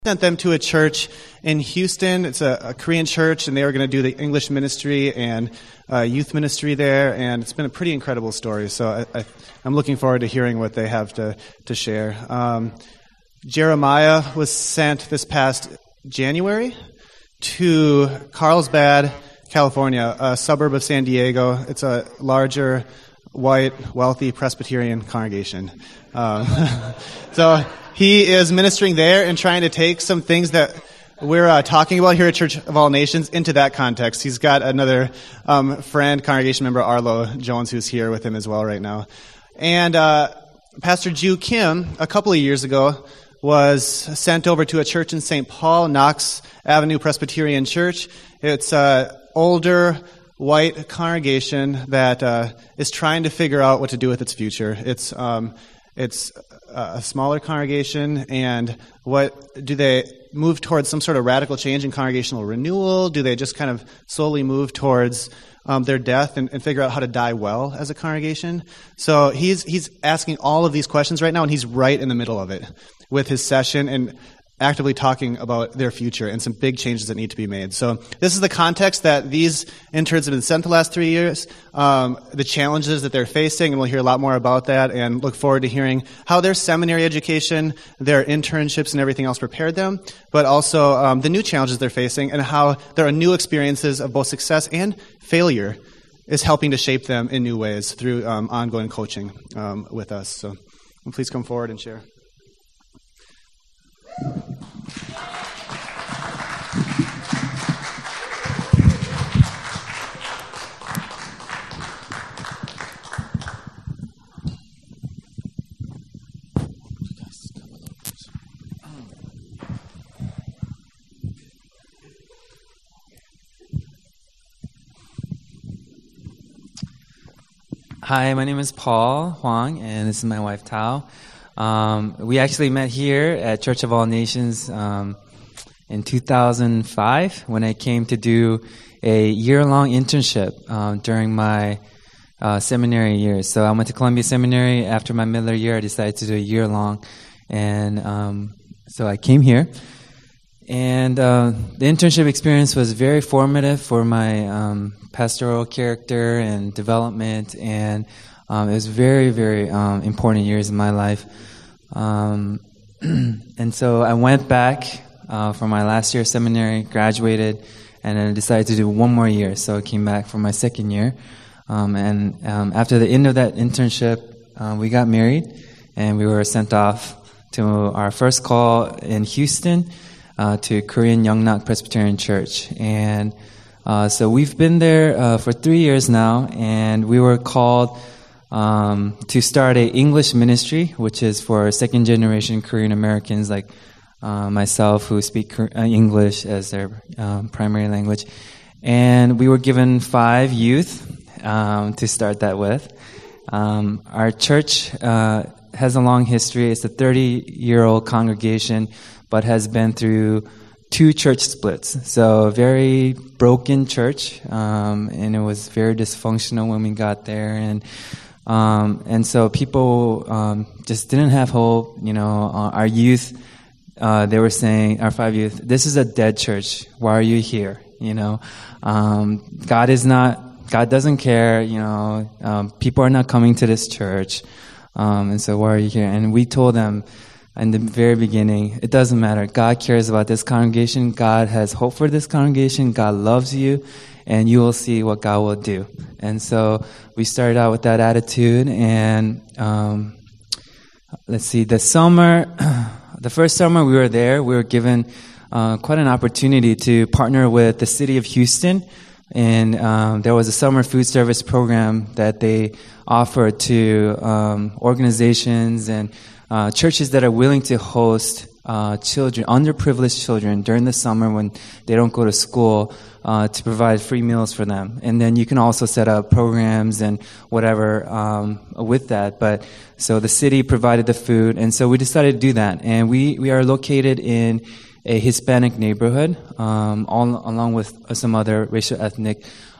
Sent them to a church in Houston. It's a Korean church, and they were going to do the English ministry and youth ministry there, and it's been a pretty incredible story. So I'm looking forward to hearing what they have to share. Jeremiah was sent this past January to Carlsbad, California, a suburb of San Diego. It's a larger, white, wealthy Presbyterian congregation. So he is ministering there and trying to take some things that we're talking about here at Church of All Nations into that context. He's got another friend, congregation member Arlo Jones, who's here with him as well right now. And Pastor Ju Kim, a couple of years ago, was sent over to a church in St. Paul, Knox Avenue Presbyterian Church. It's an older, white congregation that is trying to figure out what to do with its future. It's a smaller congregation, and what do they move towards some sort of radical change in congregational renewal? Do they just kind of slowly move towards their death and figure out how to die well as a congregation? So he's asking all of these questions right now, and he's right in the middle of it with his session and actively talking about their future and some big changes that need to be made. So this is the context that these interns have been sent the last 3 years, the challenges that they're facing, and we'll hear a lot more about that, and look forward to hearing how their seminary education, their internships, and everything else prepared them, but also the new challenges they're facing and how there are new experiences of both success and failure is helping to shape them in new ways through ongoing coaching with us. So please come forward and share. Hi, my name is Paul Huang, and this is my wife, Tao. We actually met here at Church of All Nations in 2005 when I came to do a year-long internship during my seminary years. So I went to Columbia Seminary. After my middle year, I decided to do a year-long, and so I came here. And the internship experience was very formative for my pastoral character and development, and it was very, very important years in my life. And so I went back for my last year of seminary, graduated, and then I decided to do one more year. So I came back for my second year. And after the end of that internship, we got married, and we were sent off to our first call in Houston to Korean Yongnak Presbyterian Church. And so we've been there for 3 years now, and we were called to start a English ministry, which is for second-generation Korean Americans like myself who speak English as their primary language. And we were given 5 youth to start that with. Our church has a long history. It's a 30-year-old congregation, but has been through 2 church splits. So a very broken church, and it was very dysfunctional when we got there. And so people just didn't have hope. You know, our youth, they were saying, our 5 youth, this is a dead church. Why are you here? You know, God doesn't care. You know, people are not coming to this church. And so why are you here? And we told them in the very beginning, it doesn't matter. God cares about this congregation. God has hope for this congregation. God loves you, and you will see what God will do. And so we started out with that attitude, and let's see, the first summer we were there, we were given quite an opportunity to partner with the city of Houston, and there was a summer food service program that they offered to organizations and churches that are willing to host children, underprivileged children, during the summer when they don't go to school, to provide free meals for them. And then you can also set up programs and whatever with that. But so the city provided the food, and so we decided to do that. And we are located in a Hispanic neighborhood, along with some other racial ethnic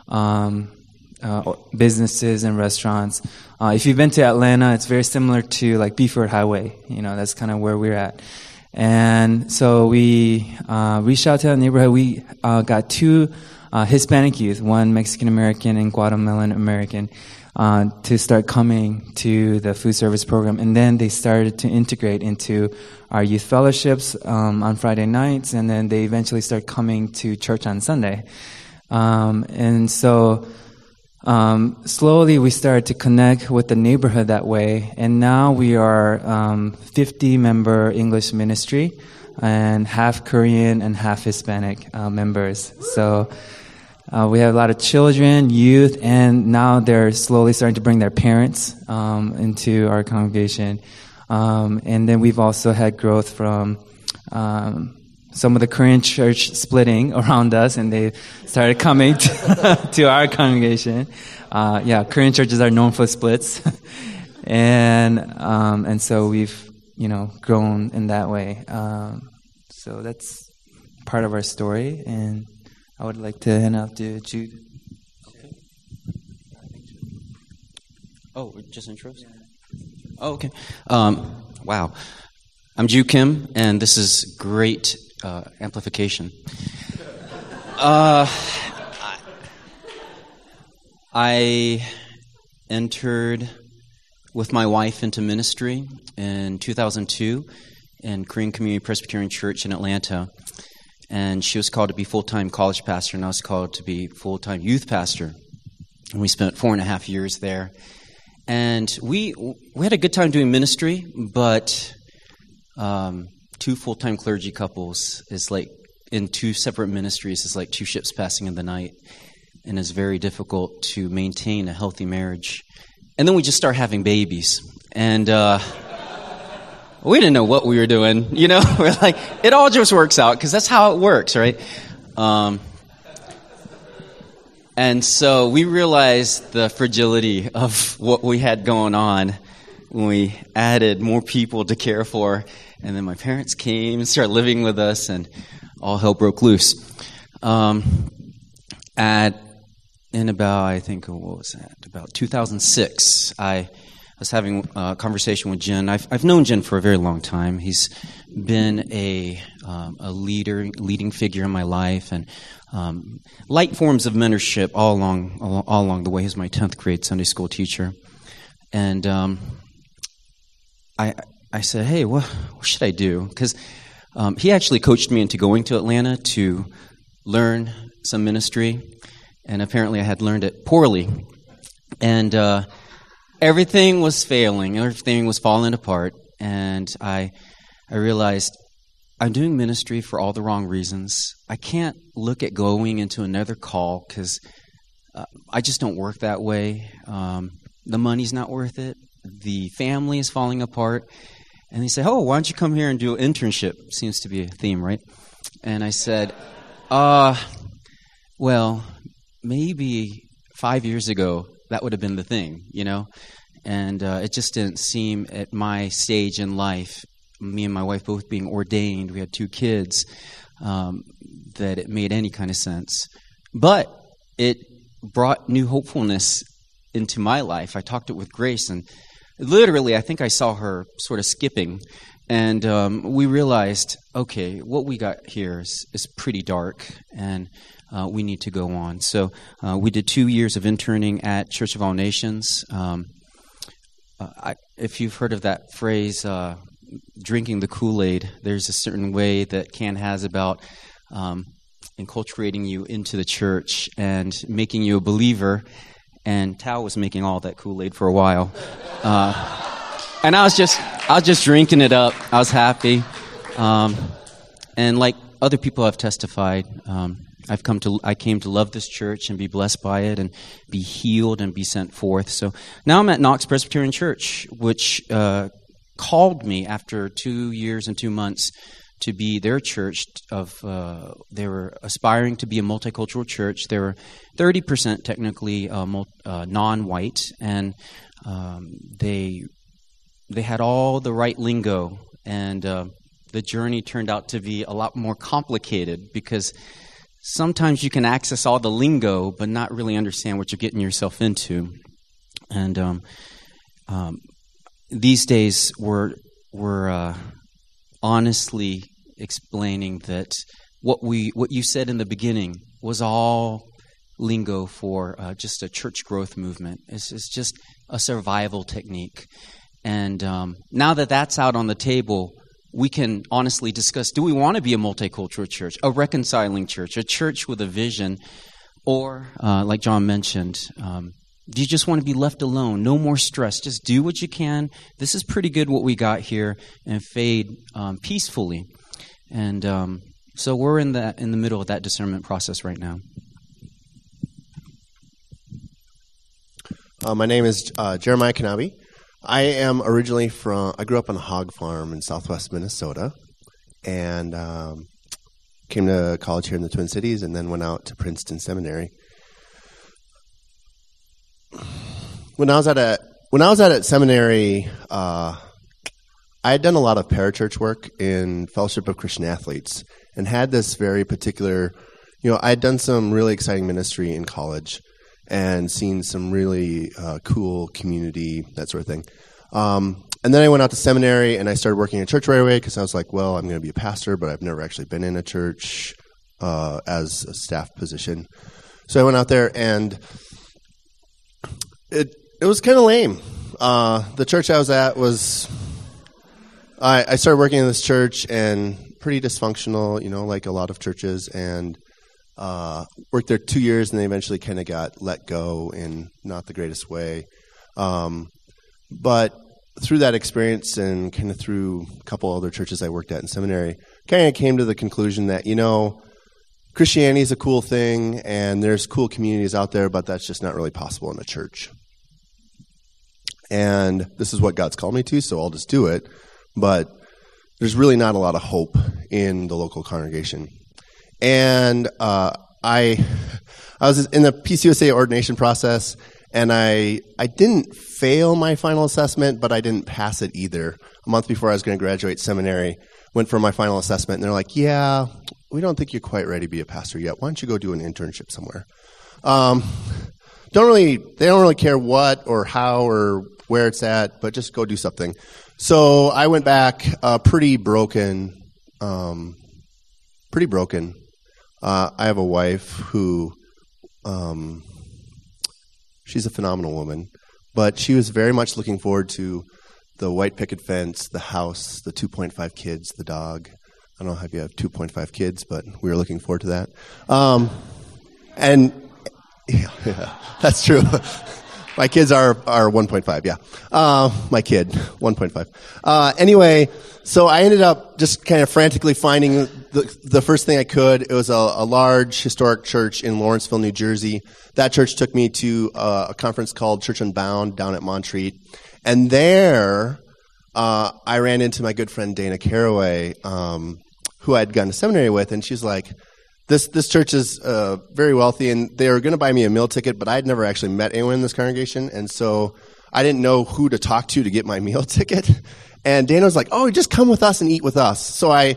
businesses and restaurants. If you've been to Atlanta, it's very similar to like Beeford Highway. You know, that's kind of where we're at. And so we reached out to the neighborhood. We got two Hispanic youth, one Mexican American and Guatemalan American, to start coming to the food service program. And then they started to integrate into our youth fellowships on Friday nights, and then they eventually started coming to church on Sunday. And so slowly we started to connect with the neighborhood that way, and now we are 50-member English ministry, and half Korean and half Hispanic members. So we have a lot of children, youth, and now they're slowly starting to bring their parents into our congregation. And then we've also had growth from some of the Korean church splitting around us, and they started coming to our congregation. Korean churches are known for splits, and so we've grown in that way. So that's part of our story, and I would like to hand off to Jude. Okay. Oh, just intros? Oh, okay. Wow. I'm Jude Kim, and this is great amplification. I entered with my wife into ministry in 2002 in Korean Community Presbyterian Church in Atlanta. And she was called to be full-time college pastor, and I was called to be full-time youth pastor. And we spent 4.5 years there. And we had a good time doing ministry, but two full-time clergy couples is like, in two separate ministries, is like two ships passing in the night, and it's very difficult to maintain a healthy marriage. And then we just start having babies. And we didn't know what we were doing, We're like, it all just works out, because that's how it works, right? And so we realized the fragility of what we had going on when we added more people to care for. And then my parents came and started living with us, and all hell broke loose. In about, I think, what was that? About 2006, I was having a conversation with Jen. I've known Jen for a very long time. He's been a leading figure in my life, and light forms of mentorship all along the way. He's my 10th grade Sunday school teacher, and I said, "Hey, what should I do?" Because he actually coached me into going to Atlanta to learn some ministry, and apparently I had learned it poorly, and everything was failing. Everything was falling apart, and I realized I'm doing ministry for all the wrong reasons. I can't look at going into another call because I just don't work that way. The money's not worth it. The family is falling apart. And they said, "Oh, why don't you come here and do an internship?" Seems to be a theme, right? And I said, well, maybe 5 years ago, that would have been the thing, And it just didn't seem at my stage in life, me and my wife both being ordained, we had 2 kids, that it made any kind of sense. But it brought new hopefulness into my life. I talked it with Grace, and literally I think I saw her sort of skipping, and we realized, okay, what we got here is pretty dark, and we need to go on. So we did 2 years of interning at Church of All Nations. If you've heard of that phrase, drinking the Kool-Aid, there's a certain way that Can has about enculturating you into the church and making you a believer. And Tao was making all that Kool-Aid for a while, and I was just drinking it up. I was happy, and like other people have testified, I came to love this church and be blessed by it and be healed and be sent forth. So now I'm at Knox Presbyterian Church, which called me after 2 years and 2 months to be their church. They were aspiring to be a multicultural church. They were 30% technically non-white, and they had all the right lingo, and the journey turned out to be a lot more complicated because sometimes you can access all the lingo but not really understand what you're getting yourself into. And these days we're honestly explaining that what you said in the beginning was all lingo for just a church growth movement. It's just a survival technique. And now that that's out on the table, we can honestly discuss, do we want to be a multicultural church, a reconciling church, a church with a vision, or, like John mentioned, do you just want to be left alone? No more stress. Just do what you can. This is pretty good what we got here, and fade peacefully. And so we're in the middle of that discernment process right now. My name is Jeremiah Kanabi. I am originally I grew up on a hog farm in southwest Minnesota, and came to college here in the Twin Cities, and then went out to Princeton Seminary. When I was at seminary, I had done a lot of parachurch work in Fellowship of Christian Athletes, and had this very particular, I had done some really exciting ministry in college, and seen some really cool community, that sort of thing. And then I went out to seminary, and I started working in a church right away, because I was like, well, I'm going to be a pastor, but I've never actually been in a church as a staff position. So I went out there, and it was kind of lame. The church I was at was, I started working in this church, and pretty dysfunctional, like a lot of churches, and worked there 2 years, and they eventually kind of got let go in not the greatest way. But through that experience, and kind of through a couple other churches I worked at in seminary, kind of came to the conclusion that, Christianity is a cool thing, and there's cool communities out there, but that's just not really possible in a church. And this is what God's called me to, so I'll just do it. But there's really not a lot of hope in the local congregation. And I was in the PCUSA ordination process, and I didn't fail my final assessment, but I didn't pass it either. A month before I was going to graduate seminary, went for my final assessment, and they're like, yeah, we don't think you're quite ready to be a pastor yet. Why don't you go do an internship somewhere? They don't really care what or how or where it's at, but just go do something. So I went back pretty broken. I have a wife who, she's a phenomenal woman, but she was very much looking forward to the white picket fence, the house, the 2.5 kids, the dog. I don't know if you have 2.5 kids, but we were looking forward to that. And yeah, that's true. My kids are 1.5, yeah. My kid, 1.5. Anyway, so I ended up just kind of frantically finding the first thing I could. It was a large historic church in Lawrenceville, New Jersey. That church took me to a conference called Church Unbound down at Montreat. And there, I ran into my good friend Dana Caraway, who I'd gone to seminary with, and she's like, This church is very wealthy, and they were going to buy me a meal ticket, but I'd never actually met anyone in this congregation, and so I didn't know who to talk to get my meal ticket. And Dana was like, "Oh, just come with us and eat with us." So I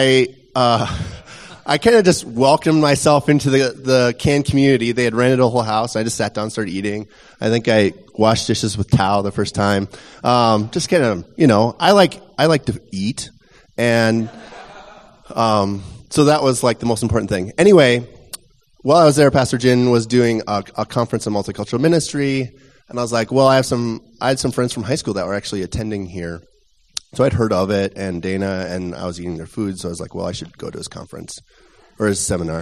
kind of just welcomed myself into the Can community. They had rented a whole house. I just sat down and started eating. I think I washed dishes with towel the first time. Just kind of, I like to eat, and so that was like the most important thing. Anyway, while I was there, Pastor Jin was doing a conference on multicultural ministry, and I was like, well, I had some friends from high school that were actually attending here. So I'd heard of it, and Dana and I was eating their food, so I was like, well, I should go to his conference or his seminar.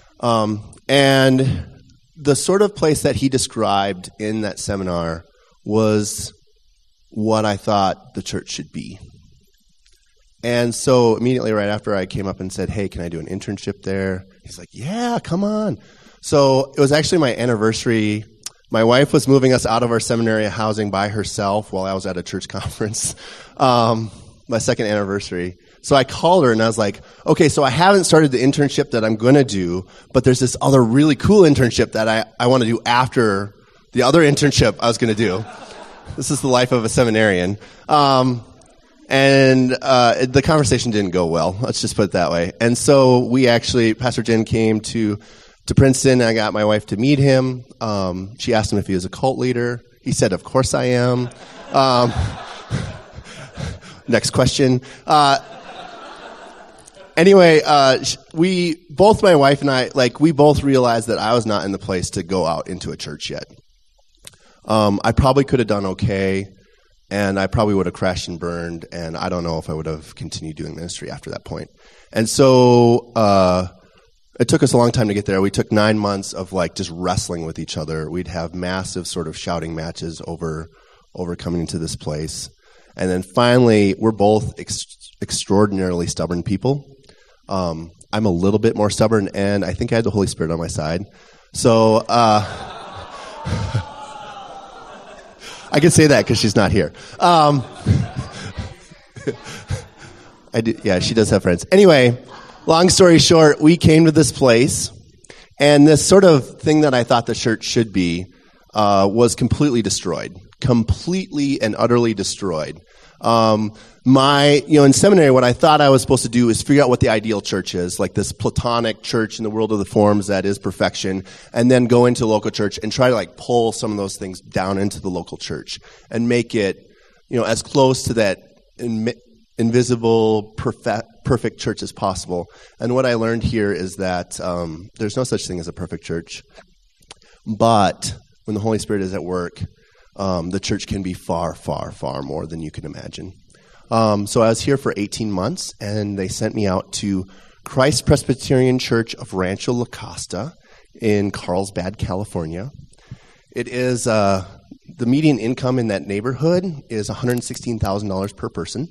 And the sort of place that he described in that seminar was what I thought the church should be. And so immediately right after, I came up and said, hey, can I do an internship there? He's like, yeah, come on. So it was actually my anniversary. My wife was moving us out of our seminary housing by herself while I was at a church conference, my second anniversary. So I called her and I was like, okay, so I haven't started the internship that I'm going to do, but there's this other really cool internship that I want to do after the other internship I was going to do. This is the life of a seminarian. And the conversation didn't go well. Let's just put it that way. And so Pastor Jen came to Princeton. I got my wife to meet him. She asked him if he was a cult leader. He said, of course I am. Next question. Anyway, my wife and I, we both realized that I was not in the place to go out into a church yet. I probably could have done okay, and I probably would have crashed and burned, and I don't know if I would have continued doing ministry after that point. And so it took us a long time to get there. We took 9 months of just wrestling with each other. We'd have massive sort of shouting matches over coming into this place. And then finally, we're both extraordinarily stubborn people. I'm a little bit more stubborn, and I think I had the Holy Spirit on my side. So I can say that because she's not here. I do, yeah, she does have friends. Anyway, long story short, we came to this place, and this sort of thing that I thought the church should be was completely destroyed. Completely and utterly destroyed. In seminary, what I thought I was supposed to do is figure out what the ideal church is, like this Platonic church in the world of the forms that is perfection, and then go into local church and try to pull some of those things down into the local church and make it, as close to that invisible, perfect church as possible. And what I learned here is that there's no such thing as a perfect church, but when the Holy Spirit is at work, the church can be far, far, far more than you can imagine. So I was here for 18 months, and they sent me out to Christ Presbyterian Church of Rancho La Costa in Carlsbad, California. It is the median income in that neighborhood is $116,000 per person.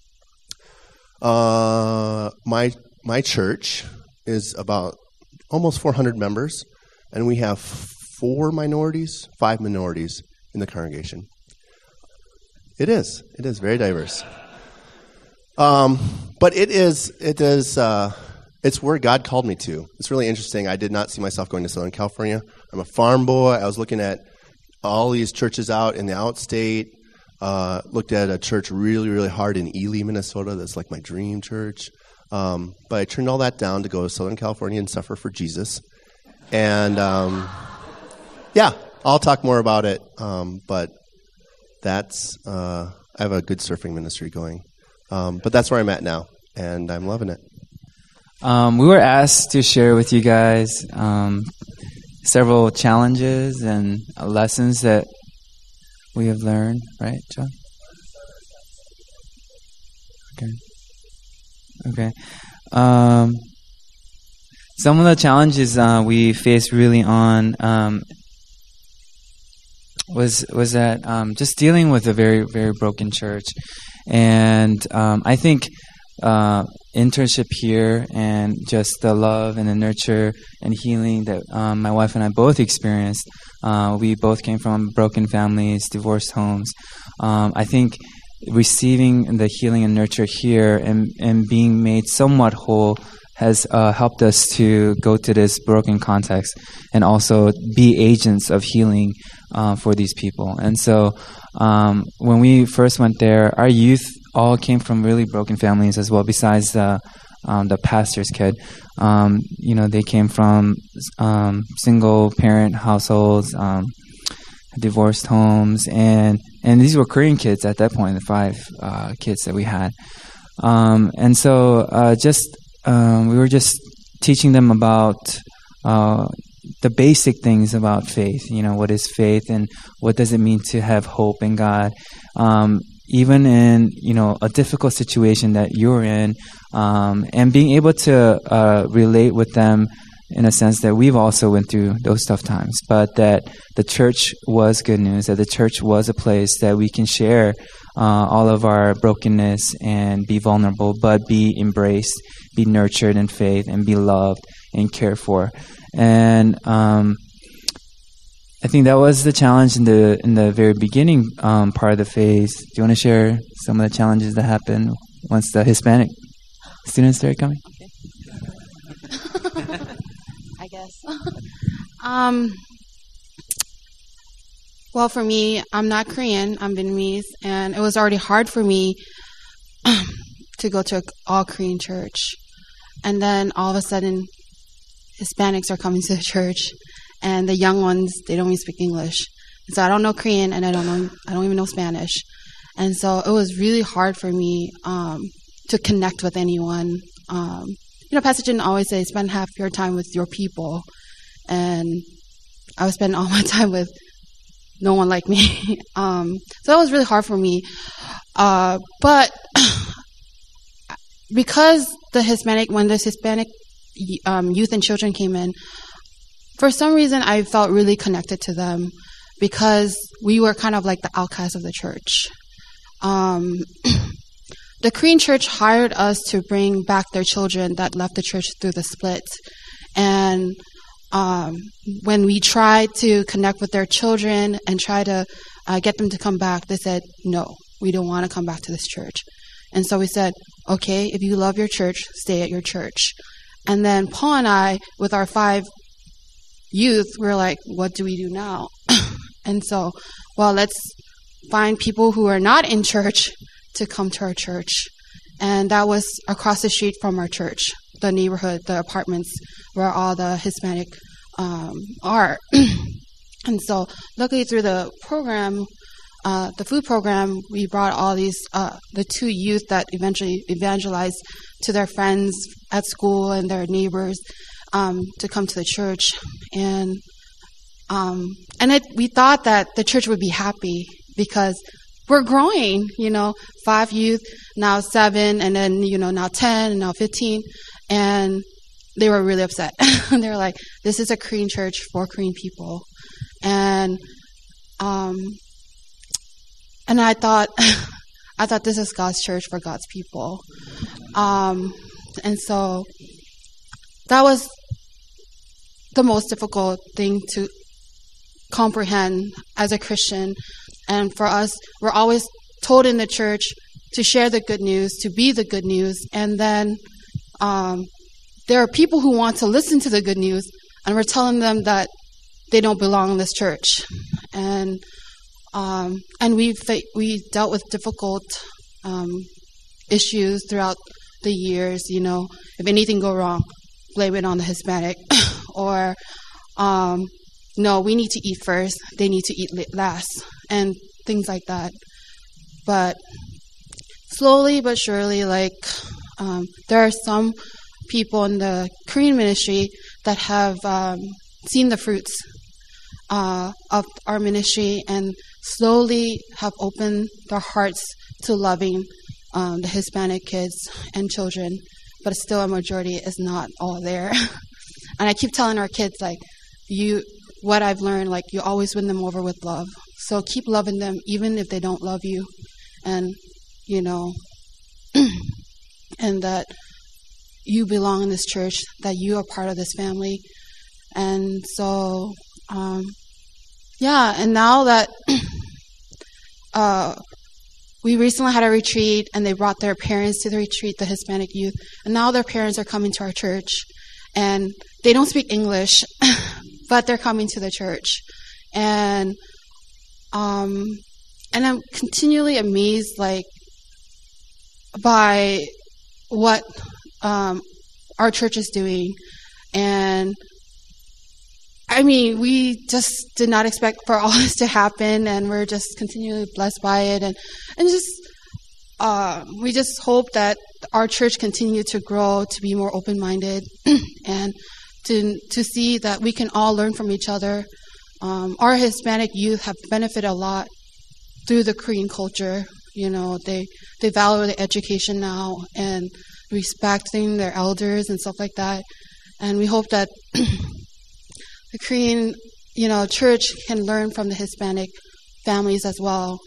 My church is about almost 400 members, and we have 5 minorities in the congregation. It is very diverse. But it's where God called me to. It's really interesting. I did not see myself going to Southern California. I'm a farm boy. I was looking at all these churches out in the outstate. Looked at a church really, really hard in Ely, Minnesota. That's like my dream church. But I turned all that down to go to Southern California and suffer for Jesus. And yeah, I'll talk more about it. But that's I have a good surfing ministry going. But that's where I'm at now, and I'm loving it. We were asked to share with you guys several challenges and lessons that we have learned, right, John? Okay. Some of the challenges we faced really on was that just dealing with a very, very broken church. And I think internship here and just the love and the nurture and healing that my wife and I both experienced. We both came from broken families, divorced homes. I think receiving the healing and nurture here and being made somewhat whole has helped us to go to this broken context and also be agents of healing for these people. And so when we first went there, our youth all came from really broken families as well, besides the pastor's kid. They came from single parent households, divorced homes, and these were Korean kids at that point, the 5 kids that we had. And so we were just teaching them about the basic things about faith. What is faith and what does it mean to have hope in God? Even in, a difficult situation that you're in, and being able to relate with them in a sense that we've also went through those tough times, but that the church was good news, that the church was a place that we can share all of our brokenness and be vulnerable, but be embraced, be nurtured in faith, and be loved and cared for. And I think that was the challenge in the very beginning part of the phase. Do you want to share some of the challenges that happened once the Hispanic students started coming? I guess. Well, for me, I'm not Korean. I'm Vietnamese, and it was already hard for me to go to an all-Korean church. And then all of a sudden, Hispanics are coming to the church, and the young ones, they don't even speak English. So I don't know Korean, and I don't even know Spanish. And so it was really hard for me to connect with anyone Pastor Jin always say, spend half your time with your people. And I was spending all my time with no one like me. So that was really hard for me. But because when this Hispanic youth and children came in, for some reason I felt really connected to them because we were kind of like the outcasts of the church. The Korean church hired us to bring back their children that left the church through the split. And when we tried to connect with their children and try to get them to come back, they said, no, we don't want to come back to this church. And so we said, okay, if you love your church, stay at your church. And then Paul and I, with our 5 youth, we're like, what do we do now? And so, well, let's find people who are not in church to come to our church. And that was across the street from our church, the neighborhood, the apartments where all the Hispanic are. And so luckily through the program, the food program, we brought all these, the 2 youth that eventually evangelized to their friends at school and their neighbors to come to the church. And we thought that the church would be happy because we're growing, 5 youth, now 7, and then, now 10, and now 15. And they were really upset. They were like, this is a Korean church for Korean people. And I thought, this is God's church for God's people. And so that was the most difficult thing to comprehend as a Christian. And for us, we're always told in the church to share the good news, to be the good news. And then there are people who want to listen to the good news, and we're telling them that they don't belong in this church. And we dealt with difficult issues throughout the years. If anything go wrong, blame it on the Hispanic, or no, we need to eat first, they need to eat last, and things like that. But slowly but surely, there are some people in the Korean ministry that have seen the fruits of our ministry and slowly have opened their hearts to loving the Hispanic kids and children, but still a majority is not all there. And I keep telling our kids, what I've learned, you always win them over with love. So keep loving them even if they don't love you. And, and that you belong in this church, that you are part of this family. And so, and now that we recently had a retreat and they brought their parents to the retreat, the Hispanic youth, and now their parents are coming to our church. And they don't speak English, but they're coming to the church. And I'm continually amazed, by what our church is doing. And I mean, we just did not expect for all this to happen, and we're just continually blessed by it. And just we just hope that our church continue to grow, to be more open-minded, and to see that we can all learn from each other. Our Hispanic youth have benefited a lot through the Korean culture. They value the education now and respecting their elders and stuff like that. And we hope that the Korean, church can learn from the Hispanic families as well,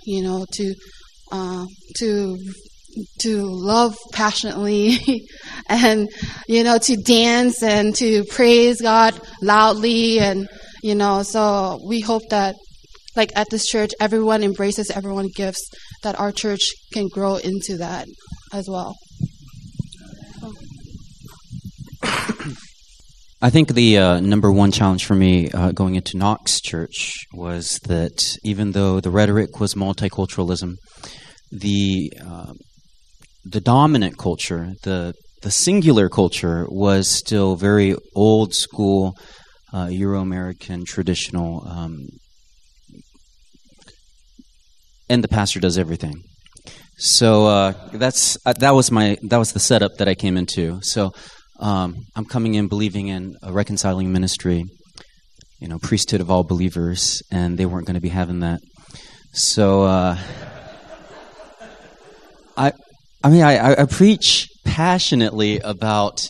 to love passionately and, to dance and to praise God loudly. And, so we hope that, at this church, everyone embraces everyone's gifts, that our church can grow into that as well. I think the number one challenge for me going into Knox Church was that even though the rhetoric was multiculturalism, the dominant culture, the singular culture, was still very old school, Euro-American, traditional, and the pastor does everything. So that was the setup that I came into. So I'm coming in believing in a reconciling ministry, priesthood of all believers, and they weren't going to be having that. So I preach passionately about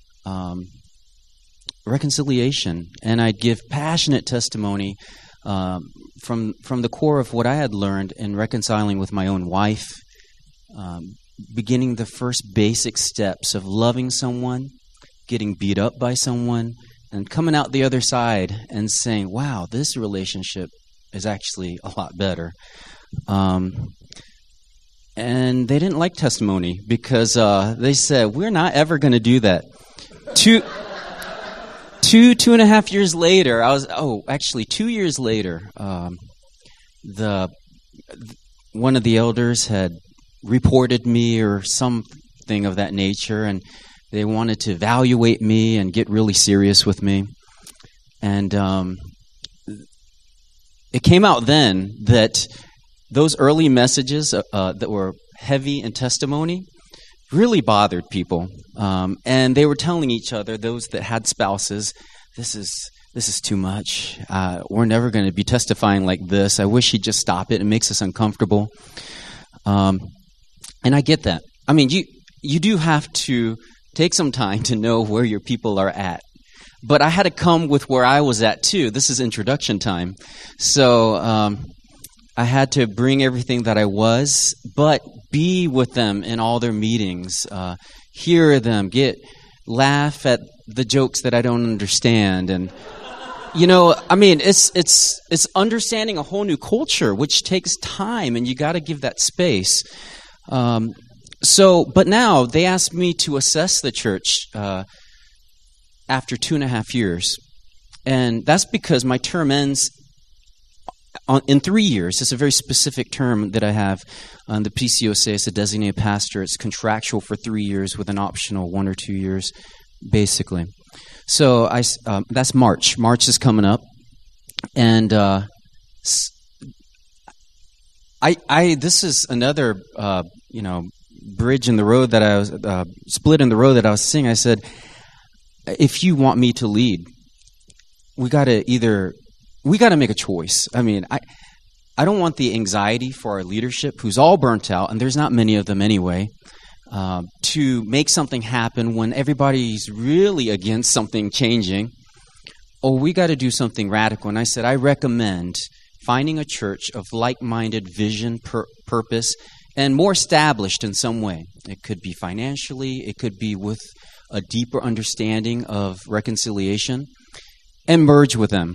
reconciliation, and I give passionate testimony from the core of what I had learned in reconciling with my own wife, beginning the first basic steps of loving someone, getting beat up by someone, and coming out the other side and saying, wow, this relationship is actually a lot better. And they didn't like testimony because they said, we're not ever going to do that. 2.5 years later, 2 years later, one of the elders had reported me or something of that nature, and they wanted to evaluate me and get really serious with me. And it came out then that those early messages that were heavy in testimony really bothered people. And they were telling each other, those that had spouses, this is too much. We're never going to be testifying like this. I wish he'd just stop it. It makes us uncomfortable. And I get that. I mean, you do have to take some time to know where your people are at. But I had to come with where I was at, too. This is introduction time. So I had to bring everything that I was, but be with them in all their meetings, hear them, laugh at the jokes that I don't understand. And, it's understanding a whole new culture, which takes time, and you got to give that space. But now they asked me to assess the church after 2.5 years. And that's because my term ends in 3 years. It's a very specific term that I have. The PCOC is a designated pastor. It's contractual for 3 years with an optional 1 or 2 years, basically. So that's March. March is coming up. And this is another, bridge in the road that I was, split in the road that I was seeing. I said, if you want me to lead, we got to make a choice. I mean, I don't want the anxiety for our leadership, who's all burnt out, and there's not many of them anyway, to make something happen when everybody's really against something changing. Oh, we got to do something radical. And I said, I recommend finding a church of like-minded vision, purpose, and more established in some way. It could be financially, it could be with a deeper understanding of reconciliation, and merge with them.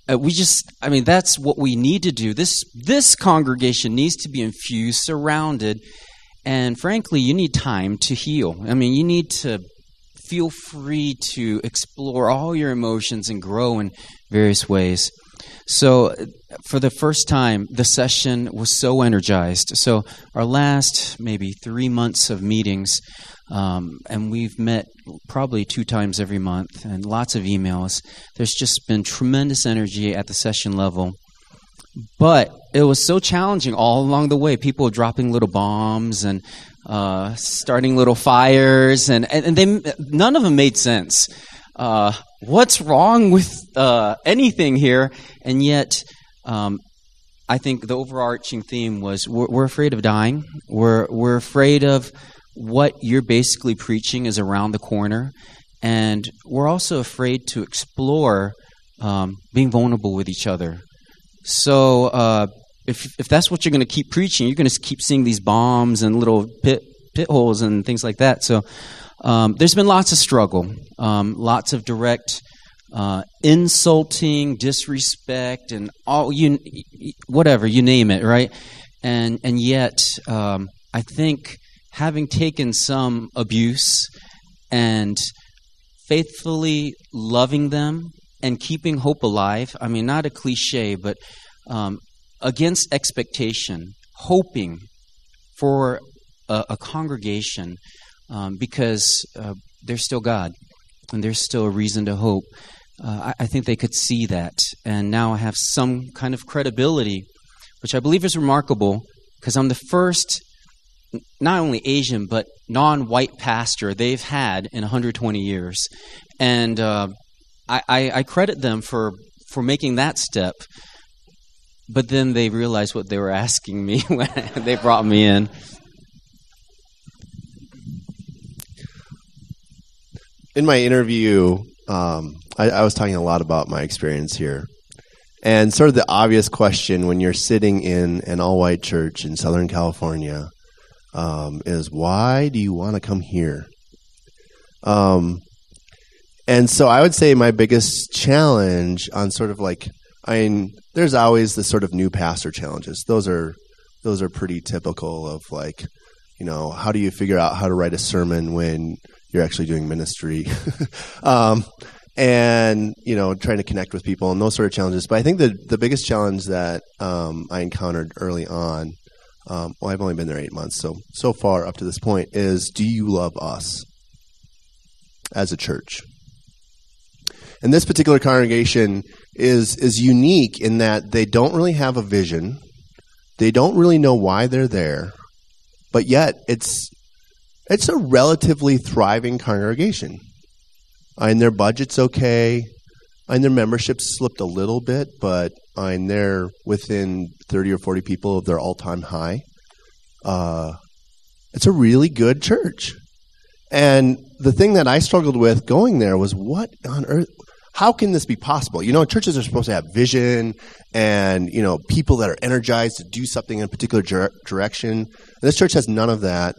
That's what we need to do. This congregation needs to be infused, surrounded, and frankly, you need time to heal. I mean, you need to feel free to explore all your emotions and grow in various ways. So for the first time, the session was so energized. So our last maybe 3 months of meetings, and we've met probably 2 times every month and lots of emails. There's just been tremendous energy at the session level. But it was so challenging all along the way. People dropping little bombs and starting little fires, and none of them made sense. What's wrong with anything here? And yet, I think the overarching theme was we're afraid of dying. We're afraid of what you're basically preaching is around the corner, and we're also afraid to explore being vulnerable with each other. So if that's what you're going to keep preaching, you're going to keep seeing these bombs and little pit holes and things like that. So there's been lots of struggle, lots of direct insulting, disrespect, and all whatever you name it, right? And yet, I think having taken some abuse and faithfully loving them and keeping hope alive, I mean, not a cliche, but against expectation, hoping for a congregation because there's still God and there's still a reason to hope. I think they could see that. And now I have some kind of credibility, which I believe is remarkable because I'm the first not only Asian, but non-white pastor they've had in 120 years. And I credit them for making that step. But then they realized what they were asking me when they brought me in. In my interview, I was talking a lot about my experience here. And sort of the obvious question when you're sitting in an all-white church in Southern California is, why do you want to come here? And so I would say my biggest challenge on sort of like, there's always the sort of new pastor challenges. Those are pretty typical of like, how do you figure out how to write a sermon when you're actually doing ministry? And, trying to connect with people and those sort of challenges. But I think the biggest challenge that I encountered early on, I've only been there 8 months, so far up to this point, is, do you love us as a church? And this particular congregation is unique in that they don't really have a vision. They don't really know why they're there. But yet, it's a relatively thriving congregation. And their budget's okay. And their membership's slipped a little bit, but they're within 30 or 40 people of their all-time high. It's a really good church. And the thing that I struggled with going there was, what on earth? How can this be possible? Churches are supposed to have vision and, people that are energized to do something in a particular direction. And this church has none of that.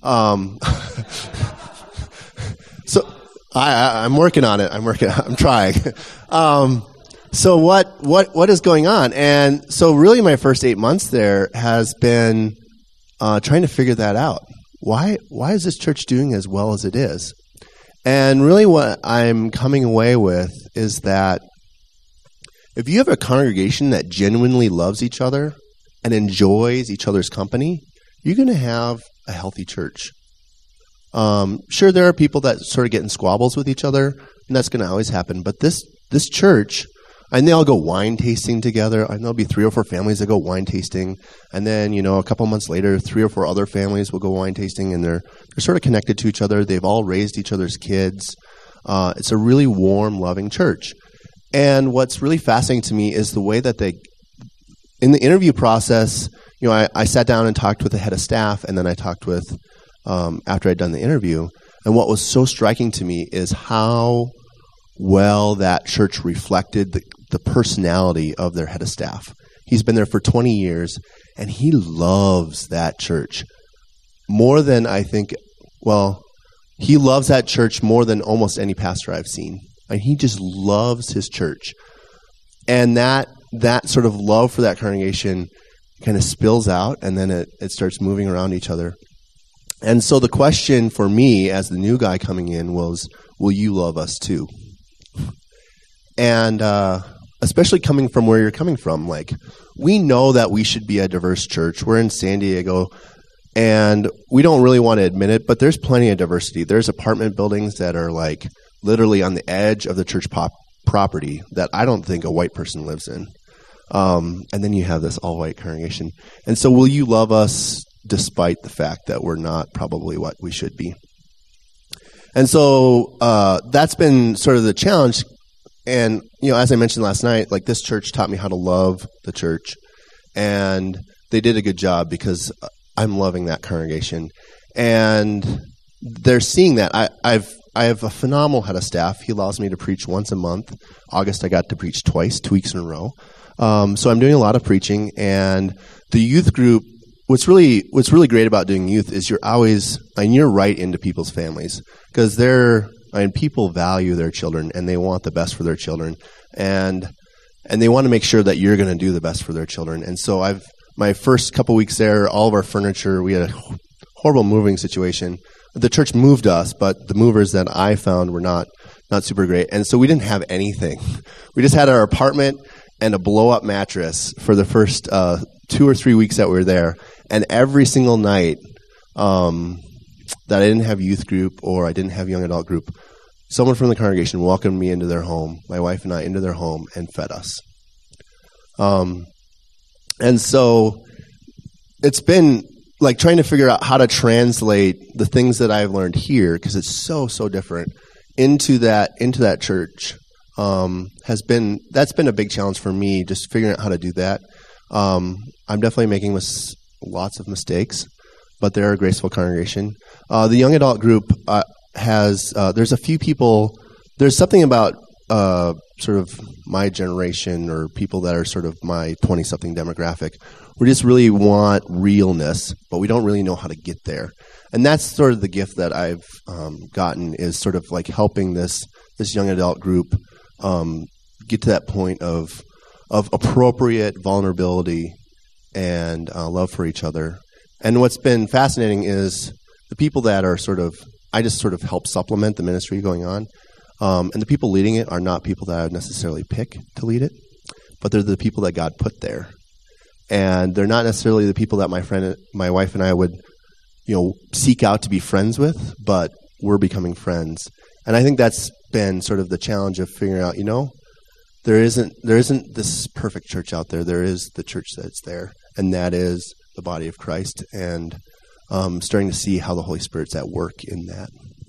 So I'm working on it. I'm trying. So what is going on? And so really my first 8 months there has been trying to figure that out. Why is this church doing as well as it is? And really what I'm coming away with is that if you have a congregation that genuinely loves each other and enjoys each other's company, you're going to have a healthy church. Sure, there are people that sort of get in squabbles with each other, and that's going to always happen. But this church, and they all go wine tasting together, and there'll be 3 or 4 families that go wine tasting, and then a couple months later, 3 or 4 other families will go wine tasting, and they're sort of connected to each other. They've all raised each other's kids. It's a really warm, loving church. And what's really fascinating to me is the way that in the interview process, I sat down and talked with the head of staff, and then I talked with after I'd done the interview. And what was so striking to me is how well that church reflected the personality of their head of staff. He's been there for 20 years, and he loves that church more than he loves that church more than almost any pastor I've seen. And he just loves his church. And that sort of love for that congregation kind of spills out, and then it starts moving around each other. And so the question for me as the new guy coming in was, will you love us too? And especially coming from where you're coming from, like, we know that we should be a diverse church. We're in San Diego, and we don't really want to admit it, but there's plenty of diversity. There's apartment buildings that are like literally on the edge of the church property that I don't think a white person lives in. And then you have this all-white congregation. And so will you love us despite the fact that we're not probably what we should be? And so that's been sort of the challenge. And, as I mentioned last night, like, this church taught me how to love the church. And they did a good job because I'm loving that congregation. And they're seeing that. I have a phenomenal head of staff. He allows me to preach once a month. August, I got to preach twice, 2 weeks in a row. So I'm doing a lot of preaching. And the youth group, what's really great about doing youth is you're right into people's families, because people value their children, and they want the best for their children, and they want to make sure that you're going to do the best for their children. And so my first couple weeks there, all of our furniture, we had a horrible moving situation. The church moved us, but the movers that I found were not super great, and so we didn't have anything. We just had our apartment and a blow-up mattress for the first 2 or 3 weeks that we were there. And every single night that I didn't have youth group or I didn't have young adult group, someone from the congregation welcomed me into their home, my wife and I into their home, and fed us. And so it's been like trying to figure out how to translate the things that I've learned here, because it's so different, into that church. That's been a big challenge for me, just figuring out how to do that. I'm definitely making lots of mistakes, but they're a graceful congregation. The young adult group there's a few people. There's something about sort of my generation, or people that are sort of my 20-something demographic. We just really want realness, but we don't really know how to get there. And that's sort of the gift that I've gotten, is sort of like helping this young adult group get to that point of appropriate vulnerability and love for each other. And what's been fascinating is the people that are I just sort of help supplement the ministry going on. And the people leading it are not people that I would necessarily pick to lead it, but they're the people that God put there. And they're not necessarily the people that my wife and I would, seek out to be friends with, but we're becoming friends. And I think that's been sort of the challenge of figuring out, there isn't this perfect church out there. There is the church that's there, and that is the body of Christ. And starting to see how the Holy Spirit's at work in that.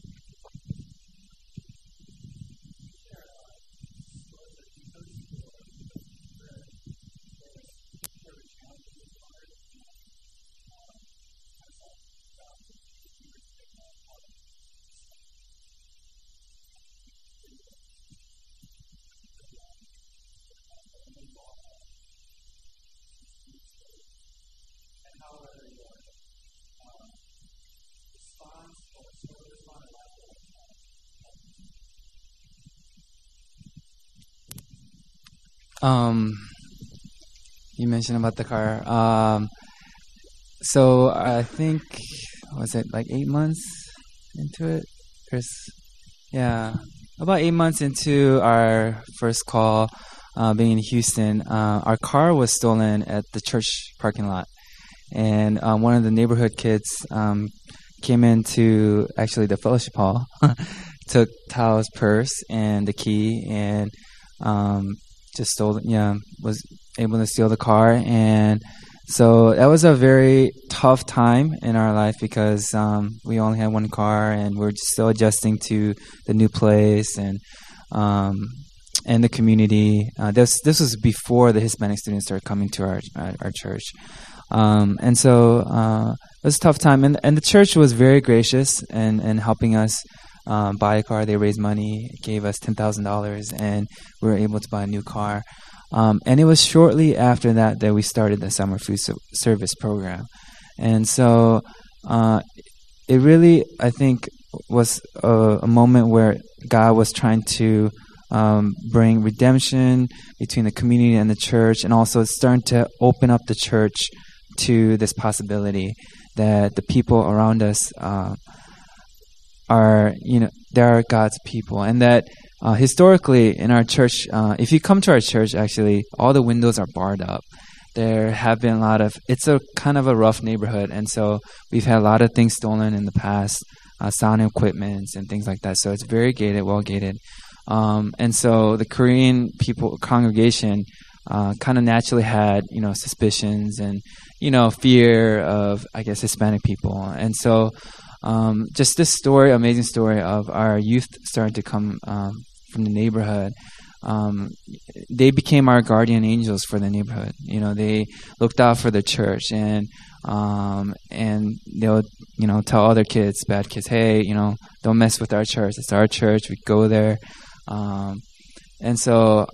You mentioned about the car. So I think, was it like 8 months into it? About 8 months into our first call, being in Houston, our car was stolen at the church parking lot. And one of the neighborhood kids came into actually the fellowship hall, took Tao's purse and the key, and was able to steal the car. And so that was a very tough time in our life, because we only had one car, and we're still adjusting to the new place and the community. This was before the Hispanic students started coming to our church. And so it was a tough time. And the church was very gracious in helping us buy a car. They raised money, gave us $10,000, and we were able to buy a new car. And it was shortly after that we started the summer food service program. And so it really, I think, was a moment where God was trying to bring redemption between the community and the church, and also starting to open up the church to this possibility that the people around us they are God's people. And that historically in our church, if you come to our church, actually, all the windows are barred up. There have been it's a kind of a rough neighborhood, and so we've had a lot of things stolen in the past, sound equipment and things like that. So it's very gated, well gated. And so the Korean congregation kind of naturally had, suspicions and, fear of, I guess, Hispanic people. And so just this amazing story of our youth starting to come from the neighborhood. They became our guardian angels for the neighborhood. They looked out for the church, and they'll, tell other kids, bad kids, hey, don't mess with our church. It's our church. We go there. And so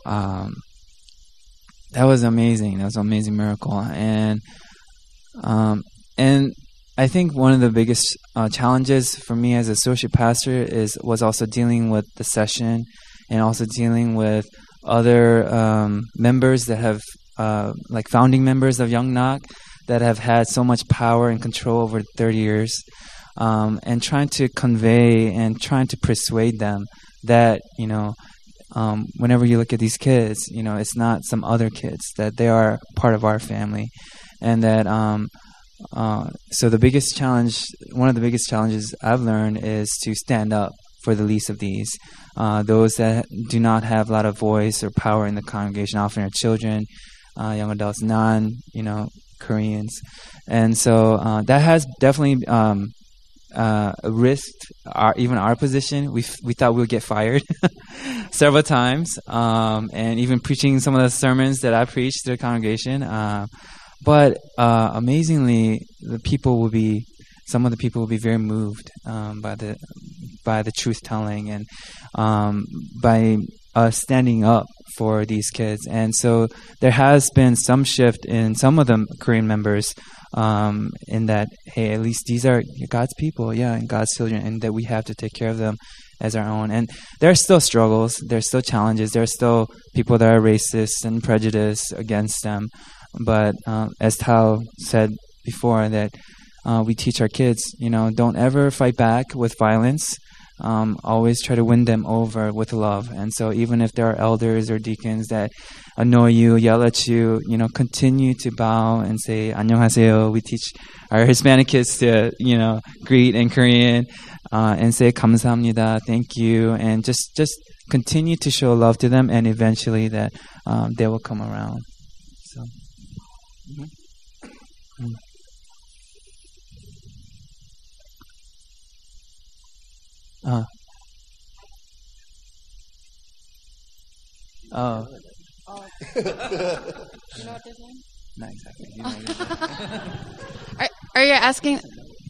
that was amazing. That was an amazing miracle. And I think one of the biggest challenges for me as associate pastor was also dealing with the session, and also dealing with other members that have, like founding members of Young Knock, that have had so much power and control over 30 years, and trying to convey and trying to persuade them that, whenever you look at these kids, it's not some other kids, that they are part of our family. And that so one of the biggest challenges I've learned is to stand up for the least of these, those that do not have a lot of voice or power in the congregation. Often are children, young adults, Koreans. And so that has definitely risked even our position. We thought we would get fired several times, and even preaching some of the sermons that I preached to the congregation. But amazingly, some of the people will be very moved by the truth telling and by us standing up for these kids. And so there has been some shift in some of the Korean members, in that, hey, at least these are God's people, and God's children, and that we have to take care of them as our own. And there are still struggles, there are still challenges, there are still people that are racist and prejudiced against them. But as Tao said before, that we teach our kids, don't ever fight back with violence. Always try to win them over with love. And so even if there are elders or deacons that annoy you, yell at you, continue to bow and say 안녕하세요. We teach our Hispanic kids to, greet in Korean and say 감사합니다, thank you, and just continue to show love to them, and eventually that they will come around. So. Mm-hmm. Oh. You know what this means? Not exactly. Are you asking?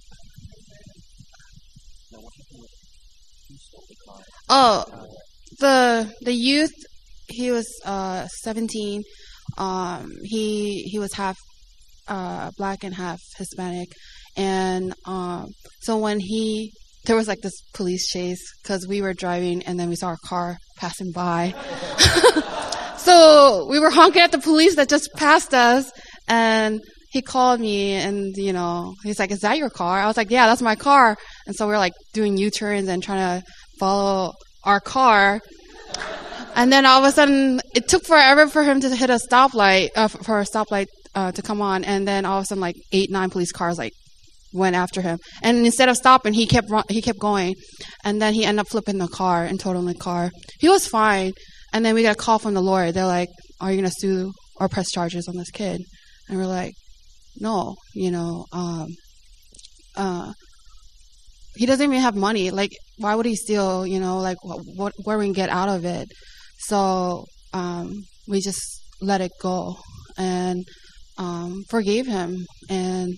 Oh, the youth. He was 17. He was half black and half Hispanic, and so when there was like this police chase because we were driving and then we saw a car passing by. So we were honking at the police that just passed us, and he called me and, he's like, is that your car? I was like, yeah, that's my car. And so we were like doing U-turns and trying to follow our car. And then all of a sudden, it took forever for him to hit a stoplight, for a stoplight to come on. And then all of a sudden, like 8-9 police cars went after him, and instead of stopping, he kept going, and then he ended up flipping the car and totaling the car. He was fine, and then we got a call from the lawyer. They're like, "Are you gonna sue or press charges on this kid?" And we're like, "No, he doesn't even have money. Like, why would he steal? Like, what are we gonna get out of it?" So we just let it go and forgave him, and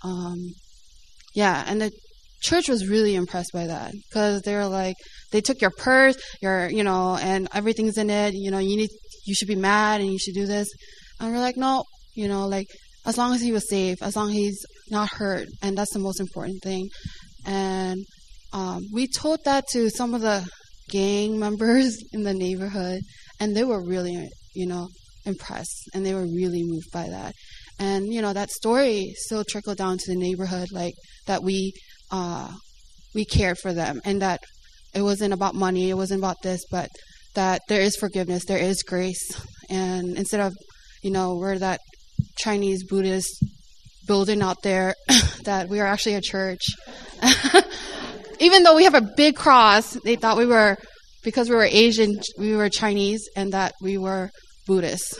and the church was really impressed by that, because they were like, they took your purse, and everything's in it, you should be mad and you should do this. And we're like, no, like, as long as he was safe, as long as he's not hurt, and that's the most important thing. And we told that to some of the gang members in the neighborhood, and they were really, impressed, and they were really moved by that. And, that story still trickled down to the neighborhood, like, that we cared for them, and that it wasn't about money, it wasn't about this, but that there is forgiveness, there is grace. And instead of, we're that Chinese Buddhist building out there, that we are actually a church. Even though we have a big cross, they thought because we were Asian, we were Chinese, and that we were Buddhists.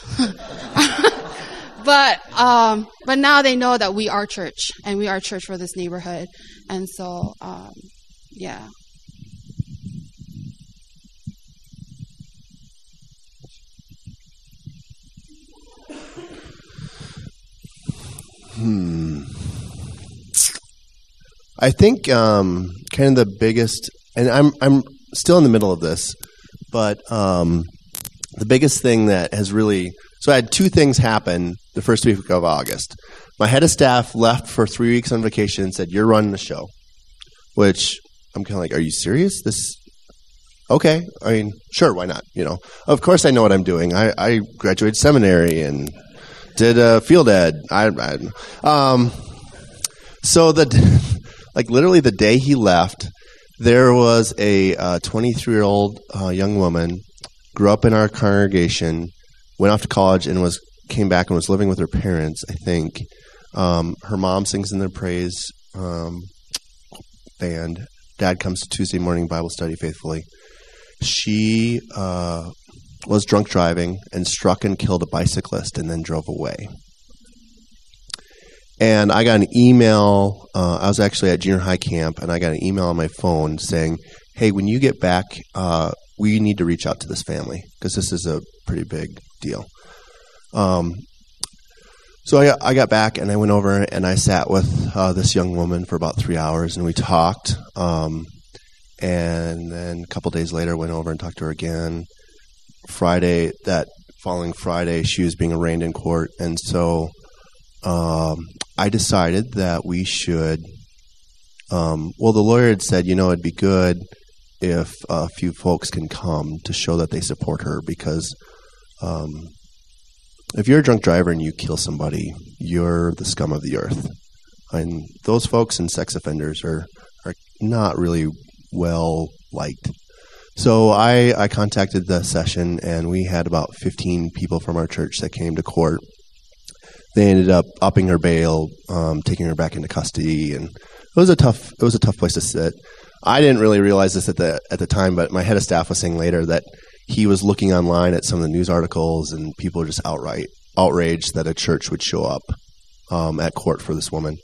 But now they know that we are church, and we are church for this neighborhood. And so, yeah. I think kind of the biggest, and I'm still in the middle of this, but the biggest thing that has really, so I had two things happen the first week of August. My head of staff left for 3 weeks on vacation and said, "You're running the show," which I'm kind of like, "Are you serious? This?" Okay, I mean, sure, why not? Of course I know what I'm doing. I graduated seminary and did field ed. So literally the day he left, there was a 23-year-old young woman, grew up in our congregation, went off to college, and came back and was living with her parents, I think. Her mom sings in their praise band. Dad comes to Tuesday morning Bible study faithfully. She was drunk driving and struck and killed a bicyclist and then drove away. And I got an email. I was actually at junior high camp, and I got an email on my phone saying, hey, when you get back, we need to reach out to this family because this is a pretty big deal. So I got back, and I went over, and I sat with this young woman for about 3 hours, and we talked. And then a couple days later, went over and talked to her again. That following Friday, she was being arraigned in court, and so I decided that we should. The lawyer had said, it'd be good if a few folks can come to show that they support her, because if you're a drunk driver and you kill somebody, you're the scum of the earth. And those folks and sex offenders are not really well liked. So I contacted the session, and we had about 15 people from our church that came to court. They ended up upping her bail, taking her back into custody, and it was a tough place to sit. I didn't really realize this at the time, but my head of staff was saying later that he was looking online at some of the news articles, and people were just outright outraged that a church would show up at court for this woman.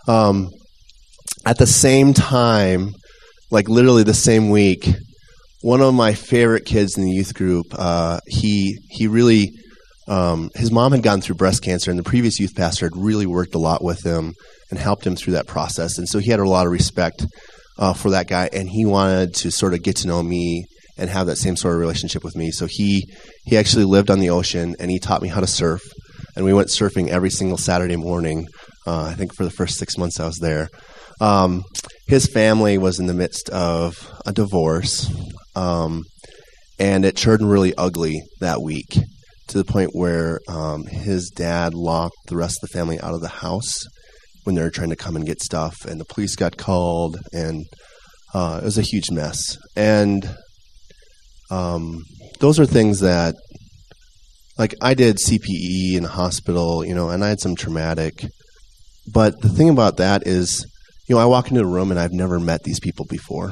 At the same time, like literally the same week, one of my favorite kids in the youth group, he really, his mom had gone through breast cancer, and the previous youth pastor had really worked a lot with him and helped him through that process. And so he had a lot of respect for that guy, and he wanted to sort of get to know me and have that same sort of relationship with me. So he actually lived on the ocean, and he taught me how to surf. And we went surfing every single Saturday morning, I think for the first 6 months I was there. His family was in the midst of a divorce, and it turned really ugly that week, to the point where his dad locked the rest of the family out of the house when they were trying to come and get stuff, and the police got called, and it was a huge mess. And those are things that, like, I did CPE in a hospital, and I had some traumatic. But the thing about that is, I walk into a room and I've never met these people before.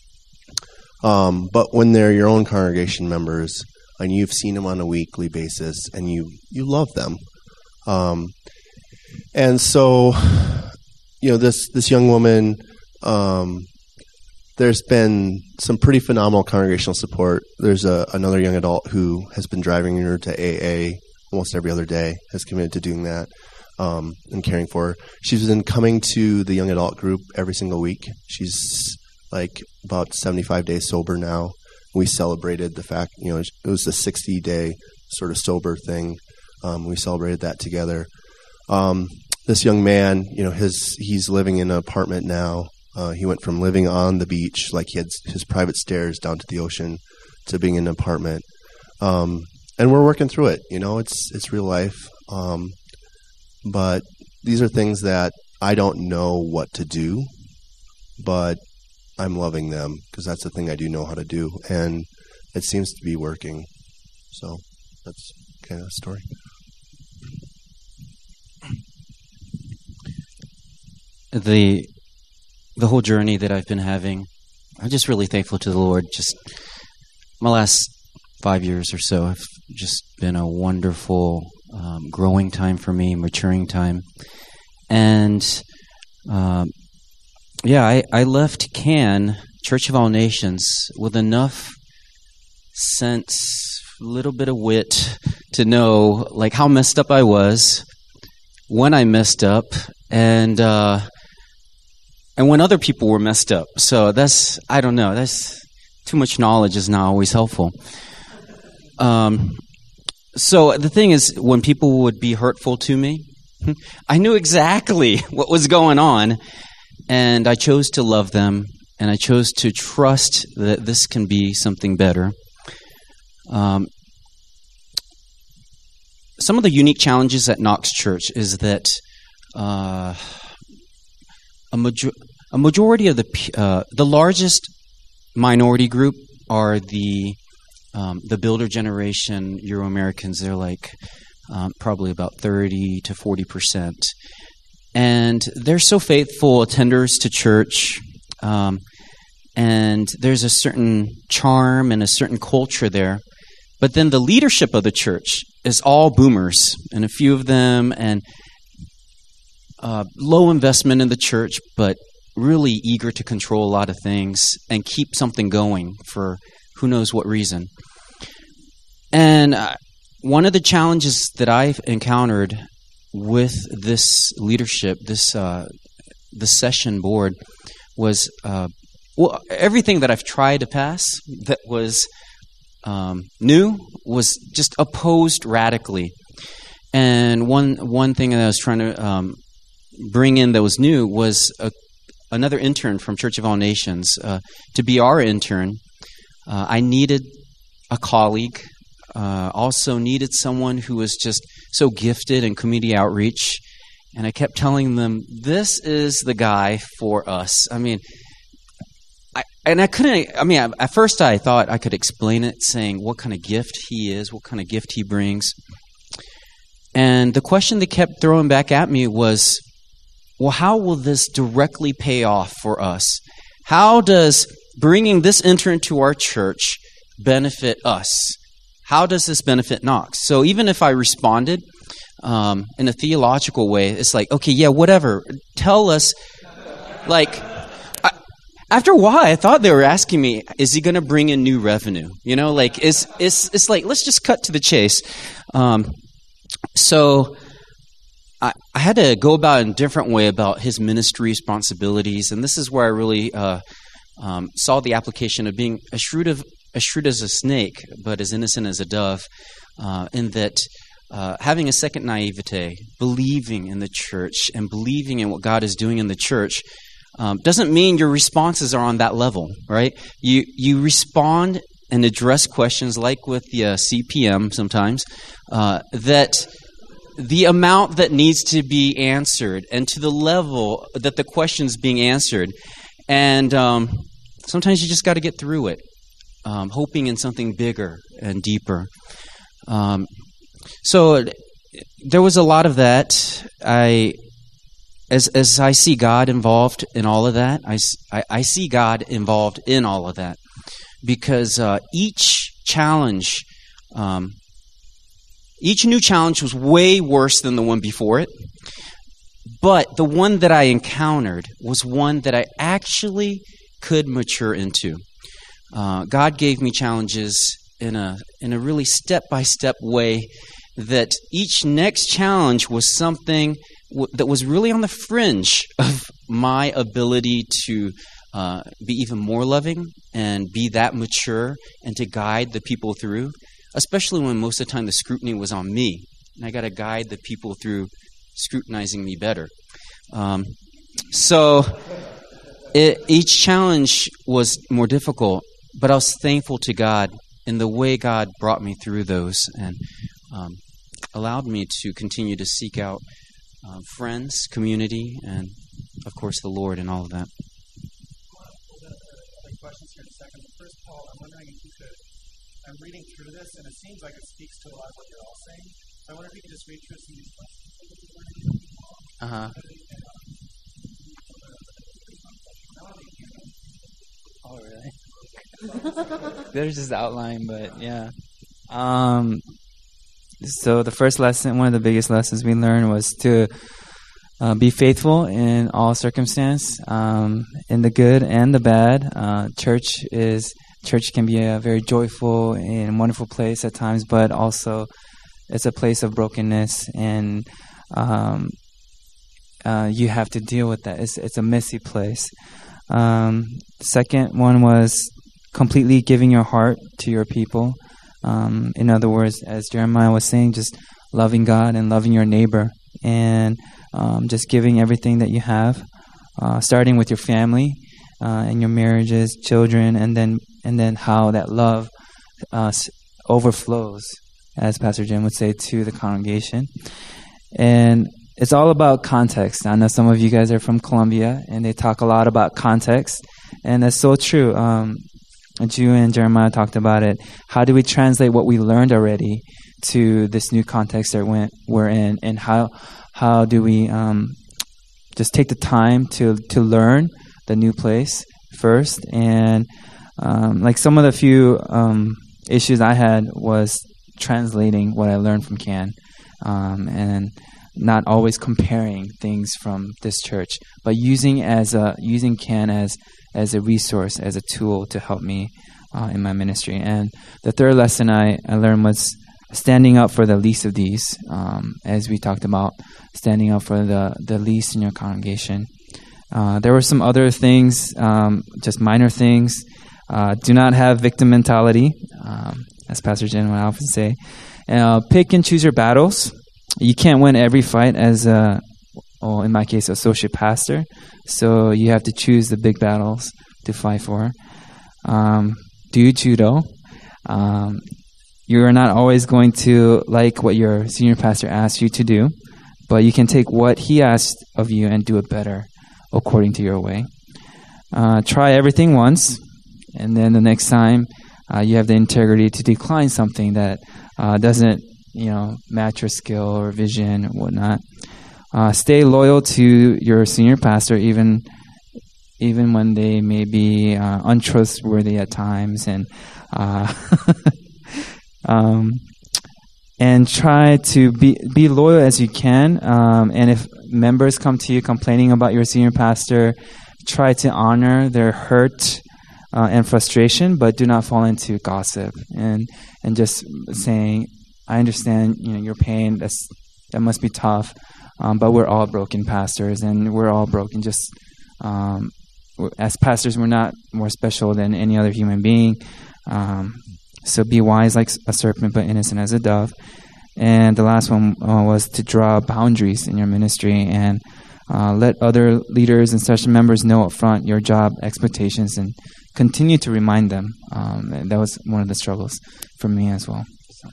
But when they're your own congregation members and you've seen them on a weekly basis and you love them. And so, this young woman, there's been some pretty phenomenal congregational support. There's another young adult who has been driving her to AA almost every other day, has committed to doing that and caring for her. She's been coming to the young adult group every single week. She's like about 75 days sober now. We celebrated the fact, it was a 60-day sort of sober thing. We celebrated that together. This young man, he's living in an apartment now. He went from living on the beach, like he had his private stairs down to the ocean, to being in an apartment. And we're working through it. It's real life. But these are things that I don't know what to do, but I'm loving them because that's the thing I do know how to do. And it seems to be working. So that's kind of the story. The whole journey that I've been having, I'm just really thankful to the Lord. Just my last 5 years or so have just been a wonderful growing time for me, maturing time. And I left CAN, Church of All Nations, with enough sense, a little bit of wit to know like how messed up I was, when I messed up, and when other people were messed up. So that's too much knowledge is not always helpful. So the thing is, when people would be hurtful to me, I knew exactly what was going on, and I chose to love them, and I chose to trust that this can be something better. Some of the unique challenges at Knox Church is that a majority of the largest minority group are the builder generation Euro-Americans. They're like probably about 30 to 40%. And they're so faithful attenders to church. And there's a certain charm and a certain culture there. But then the leadership of the church is all boomers, and a few of them, and low investment in the church, but really eager to control a lot of things and keep something going for who knows what reason. And one of the challenges that I've encountered with this leadership, this session board, was everything that I've tried to pass that was new was just opposed radically. And one thing that I was trying to bring in that was new was another intern from Church of All Nations. To be our intern, I needed a colleague, also needed someone who was just so gifted in community outreach. And I kept telling them, this is the guy for us. I mean, at first I thought I could explain it, saying what kind of gift he is, what kind of gift he brings. And the question they kept throwing back at me was, well, how will this directly pay off for us? How does bringing this intern to our church benefit us? How does this benefit Knox? So even if I responded in a theological way, it's like, okay, yeah, whatever. Tell us, like, after a while, I thought they were asking me, is he going to bring in new revenue? You know, like, it's like, let's just cut to the chase. So I had to go about it in a different way about his ministry responsibilities, and this is where I really saw the application of being as shrewd as a snake, but as innocent as a dove, in that having a second naivete, believing in the church and believing in what God is doing in the church, doesn't mean your responses are on that level, right? You respond and address questions like with the CPM sometimes, that the amount that needs to be answered and to the level that the question's being answered. And sometimes you just got to get through it, hoping in something bigger and deeper. So there was a lot of that. As I see God involved in all of that, I see God involved in all of that, because each new challenge was way worse than the one before it, but the one that I encountered was one that I actually could mature into. God gave me challenges in a really step-by-step way, that each next challenge was something that was really on the fringe of my ability to be even more loving and be that mature and to guide the people through, especially when most of the time the scrutiny was on me. And I got to guide the people through scrutinizing me better. So each challenge was more difficult, but I was thankful to God in the way God brought me through those and allowed me to continue to seek out friends, community, and, of course, the Lord and all of that. Questions here in a second. But first, Paul, I'm wondering if you could, I'm reading through this, and it seems like it speaks to a lot of what you're all saying. So I wonder if you could just read through some of these questions. Oh, really? There's just outline, but yeah. So the first lesson, one of the biggest lessons we learned was to be faithful in all circumstance, in the good and the bad. Church can be a very joyful and wonderful place at times, but also it's a place of brokenness, and you have to deal with that. It's a messy place. Second one was completely giving your heart to your people. In other words, as Jeremiah was saying, just loving God and loving your neighbor, and just giving everything that you have, starting with your family and your marriages, children, and then how that love overflows, as Pastor Jim would say, to the congregation. And it's all about context. I know some of you guys are from Columbia, and they talk a lot about context, and that's so true. Ju and Jeremiah talked about it. How do we translate what we learned already to this new context that we're in, and how do we just take the time to learn the new place first? And like some of the few issues I had was translating what I learned from Can, and not always comparing things from this church, but using Ken as a resource, as a tool to help me in my ministry. And the third lesson I learned was standing up for the least of these, as we talked about, standing up for the least in your congregation. There were some other things, just minor things. Do not have victim mentality, as Pastor Jen would often say. Pick and choose your battles. You can't win every fight as in my case, associate pastor. So you have to choose the big battles to fight for. Do judo. You are not always going to like what your senior pastor asks you to do, but you can take what he asked of you and do it better according to your way. Try everything once, and then the next time you have the integrity to decline something that doesn't match your skill or vision or whatnot. Stay loyal to your senior pastor even when they may be untrustworthy at times, and try to be loyal as you can. And if members come to you complaining about your senior pastor, try to honor their hurt and frustration, but do not fall into gossip and just saying, I understand your pain. That must be tough, but we're all broken pastors, and we're all broken. Just as pastors, we're not more special than any other human being. So be wise like a serpent, but innocent as a dove. And the last one was to draw boundaries in your ministry and let other leaders and session members know up front your job expectations and continue to remind them. And that was one of the struggles for me as well. So.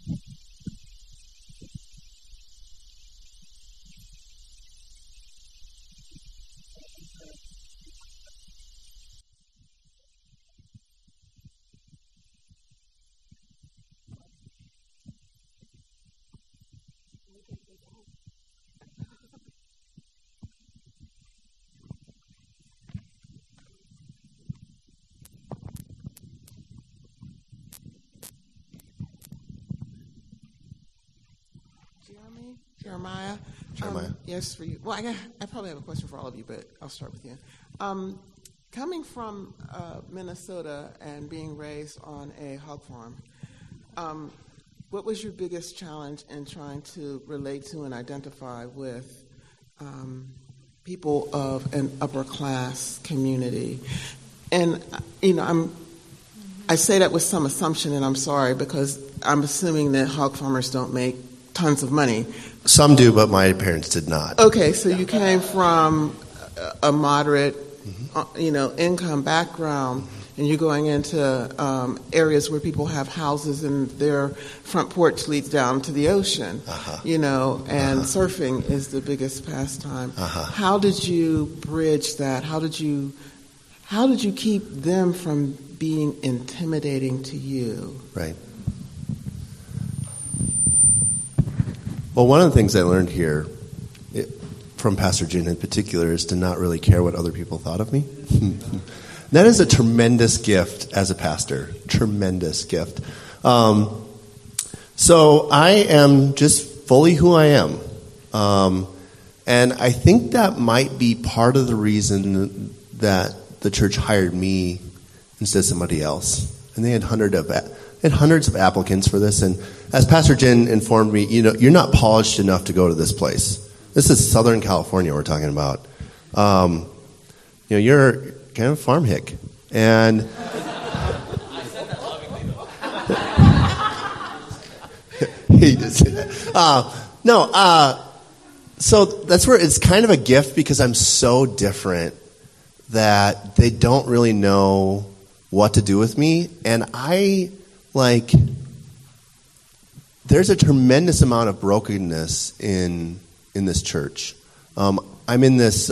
Jeremiah. Yes, for you. Well, I probably have a question for all of you, but I'll start with you. Coming from Minnesota and being raised on a hog farm, what was your biggest challenge in trying to relate to and identify with people of an upper class community? And I say that with some assumption, and I'm sorry, because I'm assuming that hog farmers don't make tons of money. Some do, but my parents did not. Okay, so you came from a moderate, income background, and you're going into areas where people have houses and their front porch leads down to the ocean, and surfing is the biggest pastime. How did you bridge that? How did you keep them from being intimidating to you? Right. Well, one of the things I learned here from Pastor Jin in particular is to not really care what other people thought of me. That is a tremendous gift as a pastor. Tremendous gift. So I am just fully who I am. And I think that might be part of the reason that the church hired me instead of somebody else. And they had hundreds of applicants for this, and as Pastor Jen informed me, you're not polished enough to go to this place. This is Southern California we're talking about. You're kind of a farm hick, and he did say that. So that's where it's kind of a gift because I'm so different that they don't really know what to do with me, and there's a tremendous amount of brokenness in this church. I'm in this,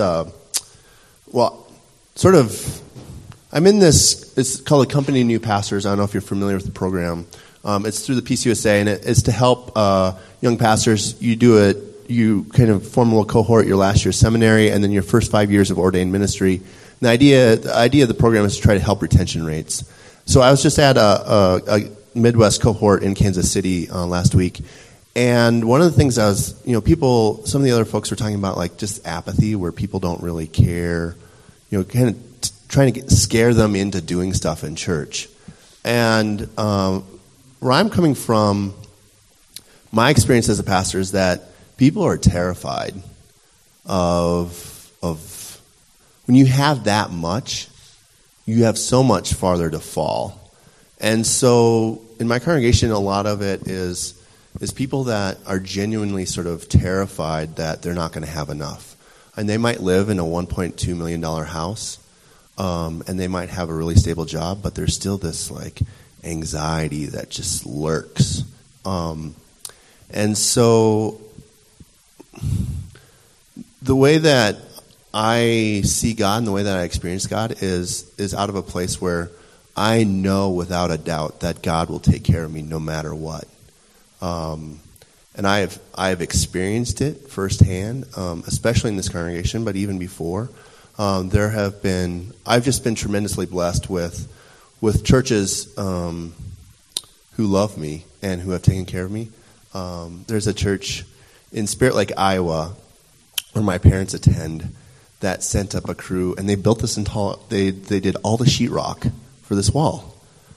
it's called the Company of New Pastors. I don't know if you're familiar with the program. It's through the PCUSA, and it's to help young pastors. You kind of form a little cohort your last year of seminary, and then your first 5 years of ordained ministry. And the idea of the program is to try to help retention rates. So I was just at a Midwest cohort in Kansas City last week, And one of the things some of the other folks were talking about, like just apathy, where people don't really care, kind of trying to scare them into doing stuff in church. And where I'm coming from, my experience as a pastor is that people are terrified of when you have that much, you have so much farther to fall. And so in my congregation, a lot of it is people that are genuinely sort of terrified that they're not going to have enough. And they might live in a $1.2 million house, and they might have a really stable job, but there's still this like anxiety that just lurks. And so the way that I see God and the way that I experience God is out of a place where I know without a doubt that God will take care of me no matter what. And I have experienced it firsthand, especially in this congregation, but even before. I've just been tremendously blessed with churches who love me and who have taken care of me. There's a church in Spirit Lake, Iowa, where my parents attend, that sent up a crew, and they built this they did all the sheetrock for this wall.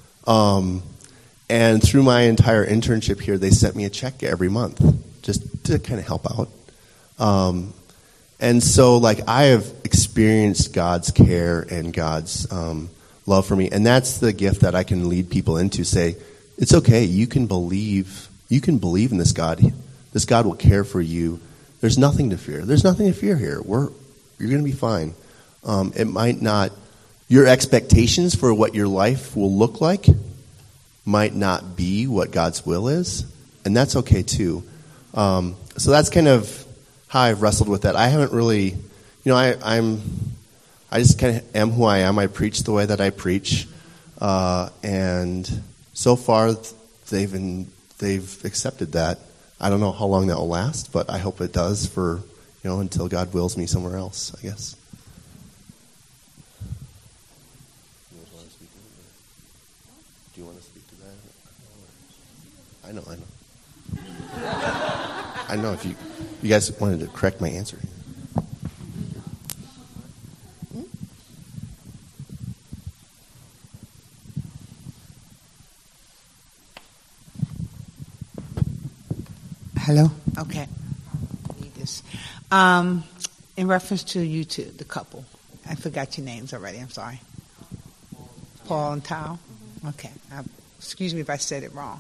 And through my entire internship here, they sent me a check every month just to kind of help out. And so, like, I have experienced God's care and God's love for me, and that's the gift that I can lead people into. Say, it's okay. You can believe in this God. This God will care for you. There's nothing to fear. There's nothing to fear here. You're going to be fine. It might not. Your expectations for what your life will look like might not be what God's will is, and that's okay too. So that's kind of how I've wrestled with that. I haven't really, I just kind of am who I am. I preach the way that I preach, and so far they've accepted that. I don't know how long that will last, but I hope it does for until God wills me somewhere else, I guess. Do you want to speak to that? I know. I know if you guys wanted to correct my answer. Hello? Okay. Need this. In reference to you two, the couple, I forgot your names already. I'm sorry. Paul and Tao? Okay. Excuse me if I said it wrong.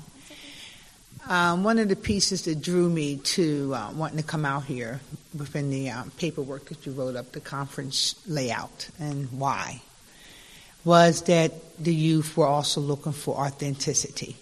One of the pieces that drew me to wanting to come out here within the paperwork that you wrote up, the conference layout, and why, was that the youth were also looking for authenticity.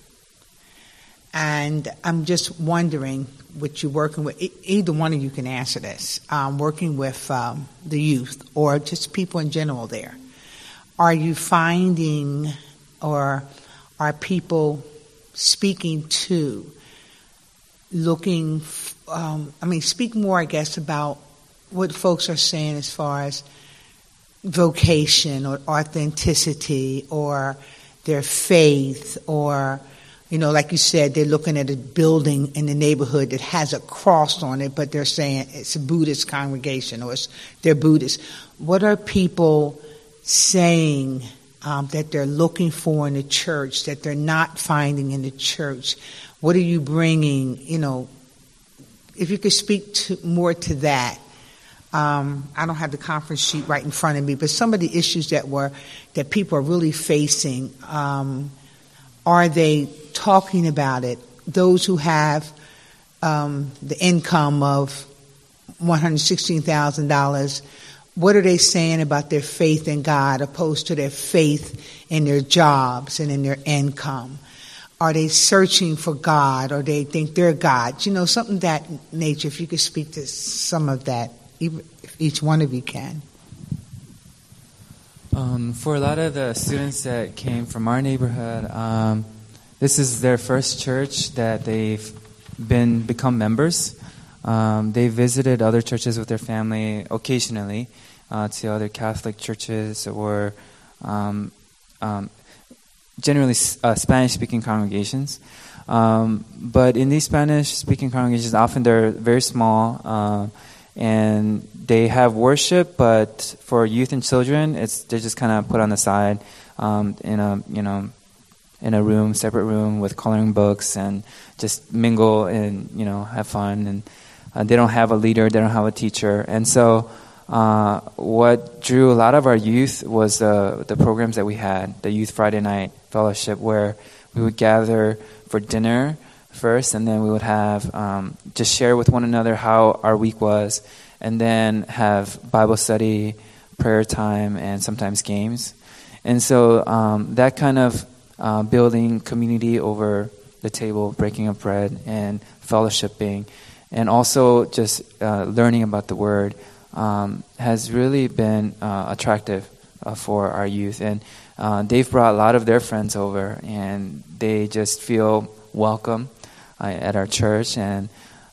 And I'm just wondering, what you're working with, either one of you can answer this, working with the youth or just people in general there. Are you finding, or are people speaking to, looking, speak more, I guess, about what folks are saying as far as vocation or authenticity or their faith, or, like you said, they're looking at a building in the neighborhood that has a cross on it, but they're saying it's a Buddhist congregation or they're Buddhist. What are people saying that they're looking for in the church that they're not finding in the church? What are you bringing, if you could speak more to that. I don't have the conference sheet right in front of me, but some of the issues that people are really facing, are they talking about it? Those who have the income of $116,000, what are they saying about their faith in God opposed to their faith in their jobs and in their income? Are they searching for God, or they think they're God? Something that nature. If you could speak to some of that, if each one of you can. For a lot of the students that came from our neighborhood, this is their first church that they've become members. They visited other churches with their family occasionally, to other Catholic churches or generally Spanish-speaking congregations. But in these Spanish-speaking congregations, often they're very small, and they have worship, but for youth and children, they're just kind of put on the side in a room, separate room with coloring books, and just mingle and have fun. And they don't have a leader, they don't have a teacher, and so what drew a lot of our youth was the programs that we had, the Youth Friday Night Fellowship, where we would gather for dinner first, and then we would have just share with one another how our week was, and then have Bible study, prayer time, and sometimes games. And so that kind of building community over the table, breaking of bread, and fellowshipping, and also just learning about the Word has really been attractive for our youth. And they've brought a lot of their friends over, and they just feel welcome at our church, and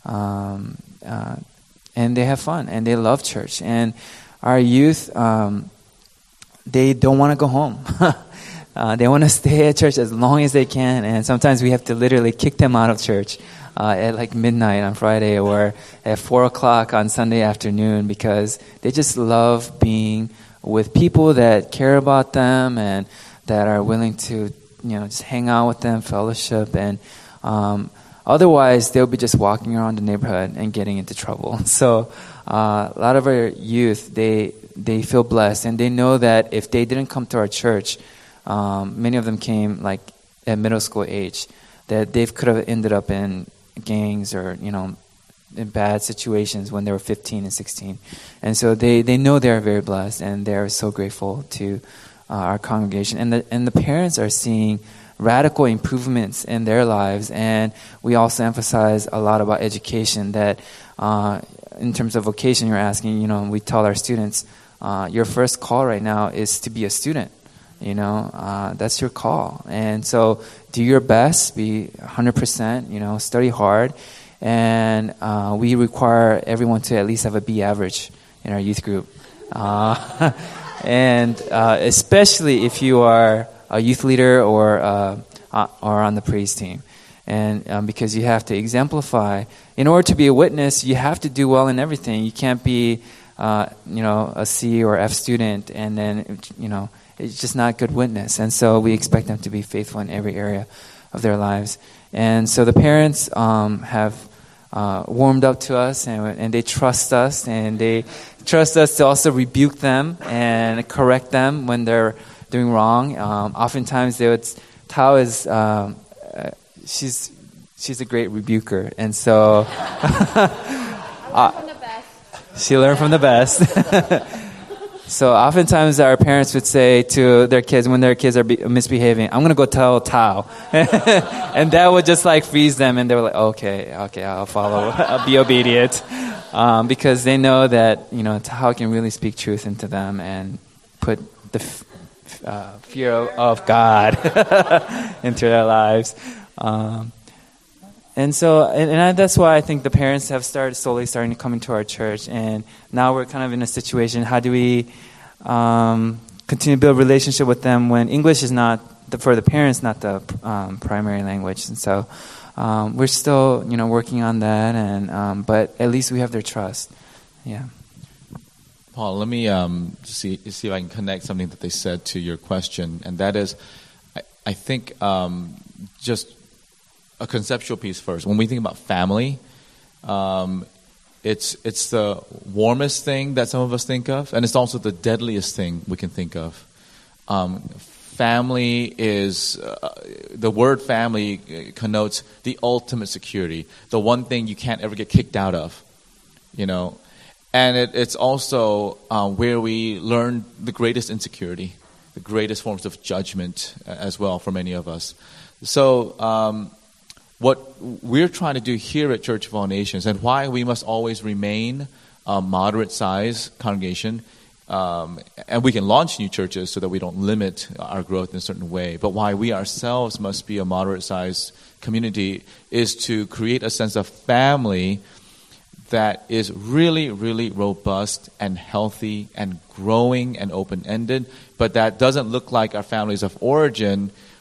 they have fun, and they love church. And our youth, they don't want to go home. They want to stay at church as long as they can, and sometimes we have to literally kick them out of church at like midnight on Friday or at 4 o'clock on Sunday afternoon, because they just love being with people that care about them and that are willing to, just hang out with them, fellowship, and otherwise they'll be just walking around the neighborhood and getting into trouble. So a lot of our youth, they feel blessed, and they know that if they didn't come to our church, many of them came like at middle school age, that they could have ended up in gangs or in bad situations when they were 15 and 16. And so they know they're very blessed, and they're so grateful to our congregation. And the parents are seeing radical improvements in their lives. And we also emphasize a lot about education, that in terms of vocation you're asking, we tell our students, your first call right now is to be a student. That's your call. And so do your best, be 100%, study hard. And we require everyone to at least have a B average in our youth group. And especially if you are a youth leader or on the praise team. And because you have to exemplify. In order to be a witness, you have to do well in everything. You can't be, a C or F student and then, it's just not good witness. And so we expect them to be faithful in every area of their lives. And so the parents have warmed up to us, and they trust us, and they trust us to also rebuke them and correct them when they're doing wrong. Oftentimes Tao is she's a great rebuker, and so she learned from the best. So oftentimes our parents would say to their kids when their kids are misbehaving, "I'm going to go tell Tao." And that would just like freeze them, and they were like, okay, I'll follow, I'll be obedient. Because they know that, Tao can really speak truth into them and put the fear of God into their lives. And so, and that's why I think the parents have slowly starting to come into our church, and now we're kind of in a situation, how do we continue to build a relationship with them when English is not, for the parents, not the primary language. And so we're still, working on that, and but at least we have their trust. Yeah. Paul, let me see if I can connect something that they said to your question, and that is, I think just a conceptual piece first. When we think about family, it's the warmest thing that some of us think of, and it's also the deadliest thing we can think of. Family is, the word family connotes the ultimate security, the one thing you can't ever get kicked out of, And it's also where we learn the greatest insecurity, the greatest forms of judgment as well for many of us. So what we're trying to do here at Church of All Nations, and why we must always remain a moderate-sized congregation, and we can launch new churches so that we don't limit our growth in a certain way, but why we ourselves must be a moderate-sized community is to create a sense of family that is really, really robust and healthy and growing and open-ended, but that doesn't look like our families of origin,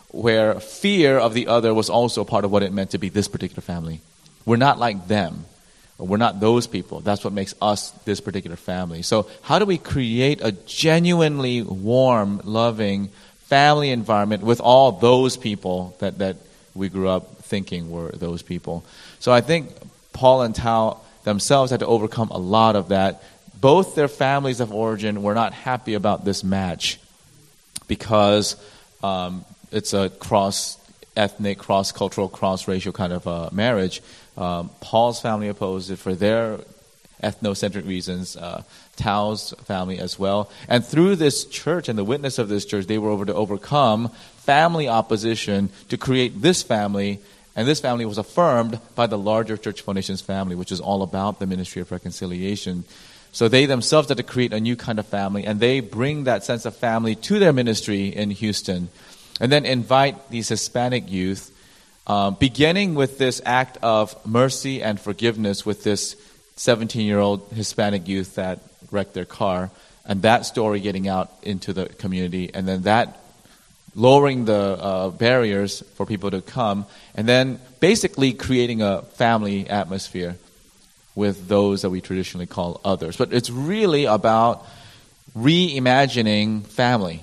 where fear of the other was also part of what it meant to be this particular family. We're not like them. We're not those people. That's what makes us this particular family. So how do we create a genuinely warm, loving family environment with all those people that we grew up thinking were those people? So I think Paul and Tao themselves had to overcome a lot of that. Both their families of origin were not happy about this match because it's a cross-ethnic, cross-cultural, cross-racial kind of marriage. Paul's family opposed it for their ethnocentric reasons, Tao's family as well. And through this church and the witness of this church, they were able to overcome family opposition to create this family. And this family was affirmed by the larger Church Foundations family, which is all about the ministry of reconciliation. So they themselves had to create a new kind of family, and they bring that sense of family to their ministry in Houston. And then invite these Hispanic youth, beginning with this act of mercy and forgiveness with this 17-year-old Hispanic youth that wrecked their car, and that story getting out into the community, and then that lowering the barriers for people to come, and then basically creating a family atmosphere with those that we traditionally call others. But it's really about reimagining family.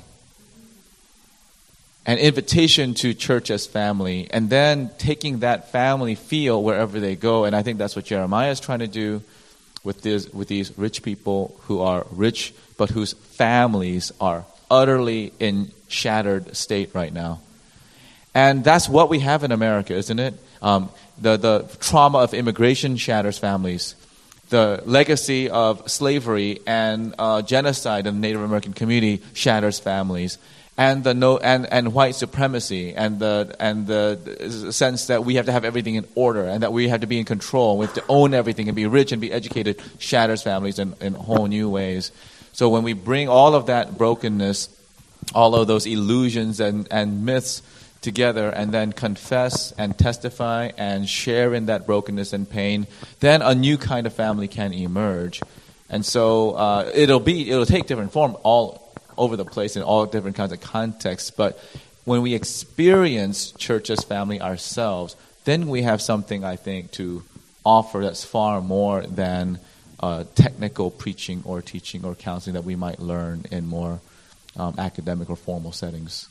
An invitation to church as family, and then taking that family feel wherever they go. And I think that's what Jeremiah is trying to do with these rich people who are rich, but whose families are utterly in shattered state right now. And that's what we have in America, isn't it? The trauma of immigration shatters families. The legacy of slavery and genocide in the Native American community shatters families. And and white supremacy and the sense that we have to have everything in order and that we have to be in control, we have to own everything and be rich and be educated, shatters families in whole new ways. So when we bring all of that brokenness, all of those illusions and myths together, and then confess and testify and share in that brokenness and pain, then a new kind of family can emerge. And so it'll take different form all over the place in all different kinds of contexts. But when we experience church as family ourselves, then we have something, I think, to offer that's far more than technical preaching or teaching or counseling that we might learn in more academic or formal settings.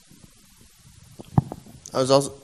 I was also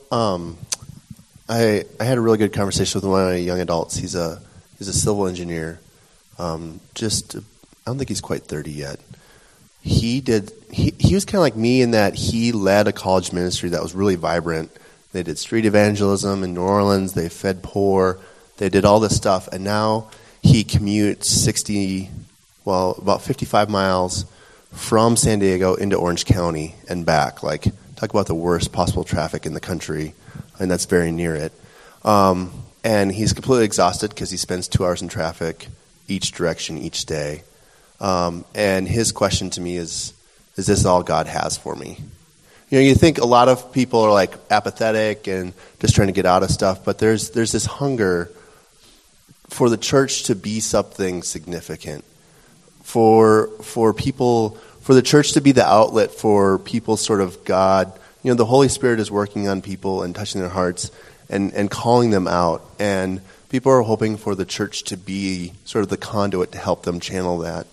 I had a really good conversation with one of my young adults. He's a civil engineer. I don't think he's quite 30 yet. He was kind of like me in that he led a college ministry that was really vibrant. They did street evangelism in New Orleans. They fed poor. They did all this stuff. And now he commutes about 55 miles from San Diego into Orange County and back. Like, talk about the worst possible traffic in the country, and that's very near it. And he's completely exhausted because he spends 2 hours in traffic each direction each day. And his question to me is this all God has for me? You know, you think a lot of people are like apathetic and just trying to get out of stuff, but there's this hunger for the church to be something significant, for people, for the church to be the outlet for people's sort of God. You know, the Holy Spirit is working on people and touching their hearts and calling them out. And people are hoping for the church to be sort of the conduit to help them channel that.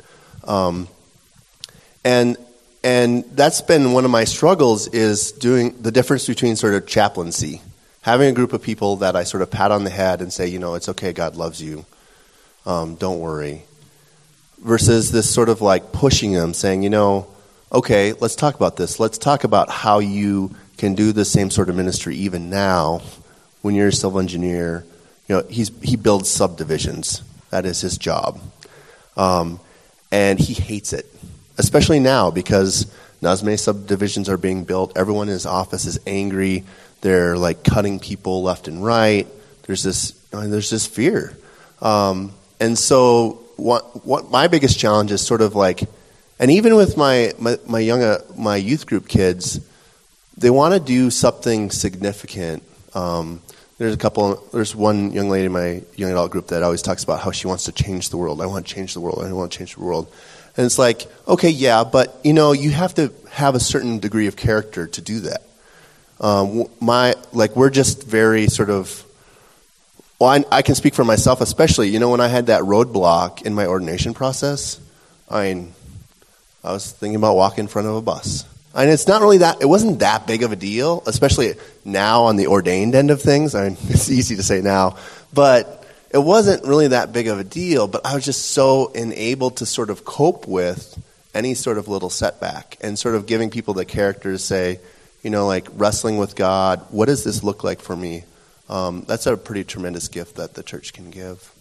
And that's been one of my struggles, is doing the difference between sort of chaplaincy, having a group of people that I sort of pat on the head and say, you know, it's okay, God loves you, don't worry, versus this sort of like pushing them, saying, you know, okay, let's talk about this. Let's talk about how you can do the same sort of ministry even now when you're a civil engineer. You know, he builds subdivisions. That is his job. And he hates it, especially now because not as many subdivisions are being built. Everyone in his office is angry. They're like cutting people left and right. There's this fear. And so what my biggest challenge is sort of like, and even with my youth group kids, they want to do something significant. There's one young lady in my young adult group that always talks about how she wants to change the world. I want to change the world. I want to change the world. And it's like, okay, yeah, but, you know, you have to have a certain degree of character to do that. We're just very sort of. Well, I can speak for myself, especially. When I had that roadblock in my ordination process, I was thinking about walking in front of a bus. And it's not really it wasn't that big of a deal, especially now on the ordained end of things. It's easy to say now, but it wasn't really that big of a deal. But I was just so unable to sort of cope with any sort of little setback, and sort of giving people the character to say, wrestling with God, what does this look like for me? That's a pretty tremendous gift that the church can give.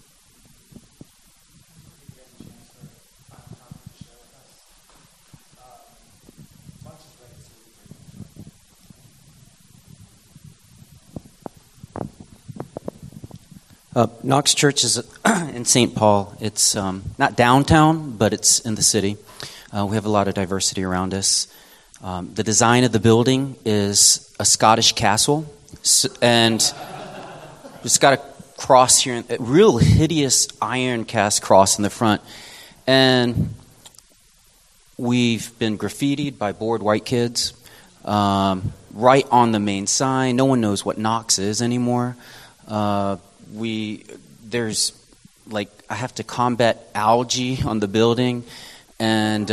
Knox Church is in St. Paul. It's not downtown, but it's in the city. We have a lot of diversity around us. The design of the building is a Scottish castle, and it's got a cross here, a real hideous iron cast cross in the front. And we've been graffitied by bored white kids right on the main sign. No one knows what Knox is anymore. I have to combat algae on the building, and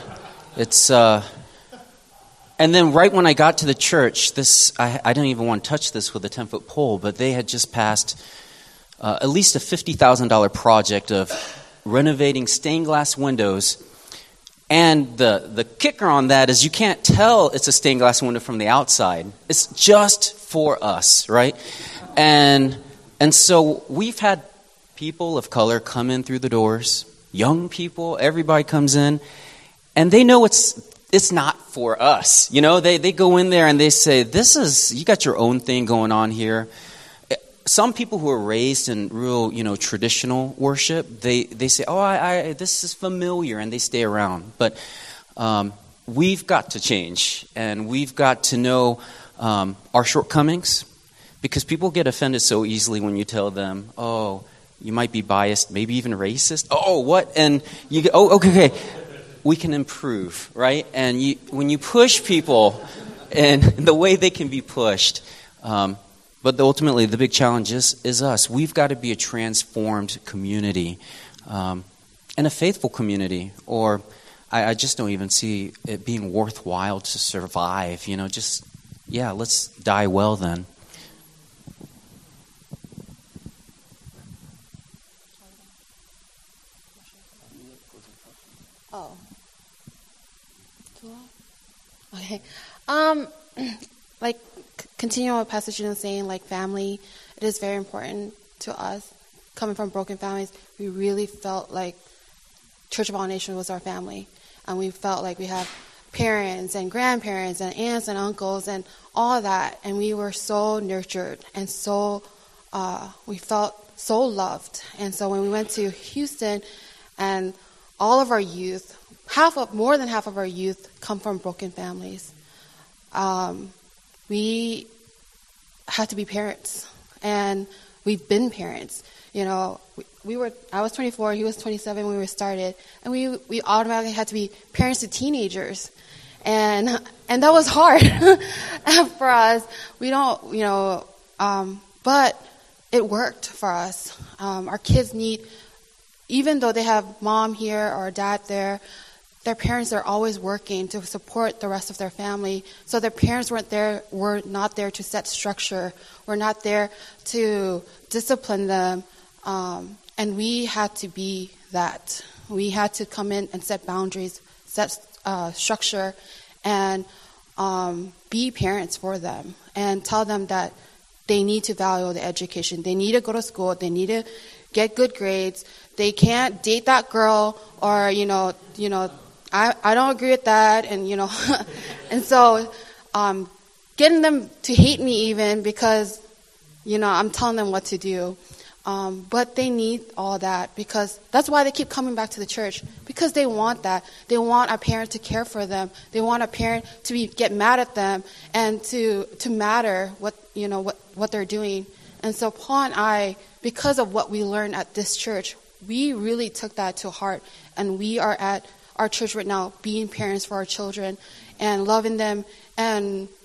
and then right when I got to the church, I didn't even want to touch this with a 10-foot pole, but they had just passed at least a $50,000 project of renovating stained glass windows. And the kicker on that is you can't tell it's a stained glass window from the outside. It's just for us, right? And so we've had people of color come in through the doors, young people, everybody comes in, and they know it's not for us. They go in there and they say, you got your own thing going on here. Some people who are raised in real, traditional worship, they say, this is familiar, and they stay around. But we've got to change, and we've got to know our shortcomings, because people get offended so easily when you tell them, you might be biased, maybe even racist. Oh, what? And you go, okay. We can improve, right? And when you push people and the way they can be pushed, but ultimately the big challenge is us. We've got to be a transformed community and a faithful community, or I just don't even see it being worthwhile to survive. Let's die well then. Oh. Okay. Continuing what Pastor June was saying, family, it is very important to us. Coming from broken families, we really felt like Church of All Nations was our family. And we felt like we have parents and grandparents and aunts and uncles and all that. And we were so nurtured and we felt so loved. And so when we went to Houston, and all of our youth, more than half of our youth come from broken families. We had to be parents, and we've been parents. I was 24, he was 27 when we started, and we automatically had to be parents to teenagers, and that was hard for us. We don't, but it worked for us. Our kids even though they have mom here or dad there, their parents are always working to support the rest of their family. So their parents were not there to set structure. We're not there to discipline them. And we had to be that. We had to come in and set boundaries, set structure, and be parents for them, and tell them that they need to value the education. They need to go to school. They need to get good grades. They can't date that girl, or, I don't agree with that, and, and so getting them to hate me even because, I'm telling them what to do. But they need all that, because that's why they keep coming back to the church, because they want that. They want a parent to care for them. They want a parent to get mad at them and to matter what they're doing. And so Paul and I, because of what we learned at this church, we really took that to heart, and we are at our church right now being parents for our children and loving them and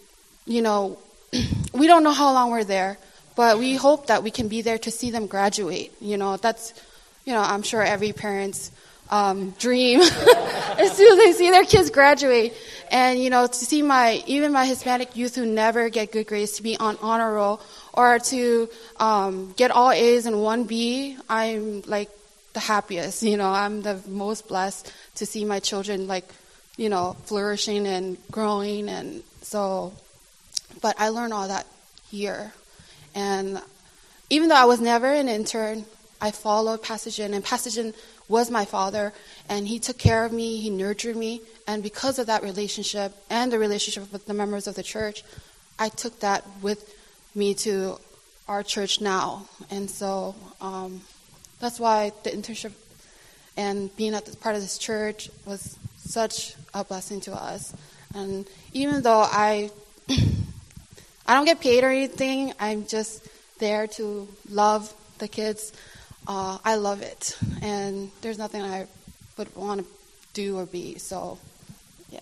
we don't know how long we're there, but we hope that we can be there to see them graduate. That's, I'm sure every parent's dream is to see their kids graduate. And, to see even my Hispanic youth who never get good grades to be on honor roll or to get all A's and 1B, I'm like the happiest. I'm the most blessed to see my children flourishing and growing. And so, but I learned all that here. And even though I was never an intern, I followed Pastor Jin, and Pastor Jin was my father, and he took care of me, he nurtured me, and because of that relationship and the relationship with the members of the church, I took that with me to our church now. And so that's why the internship and being at part of this church was such a blessing to us. And even though I don't get paid or anything, I'm just there to love the kids. I love it, and there's nothing I would want to do or be. So, yeah.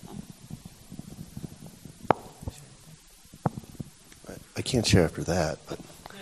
I can't share after that, but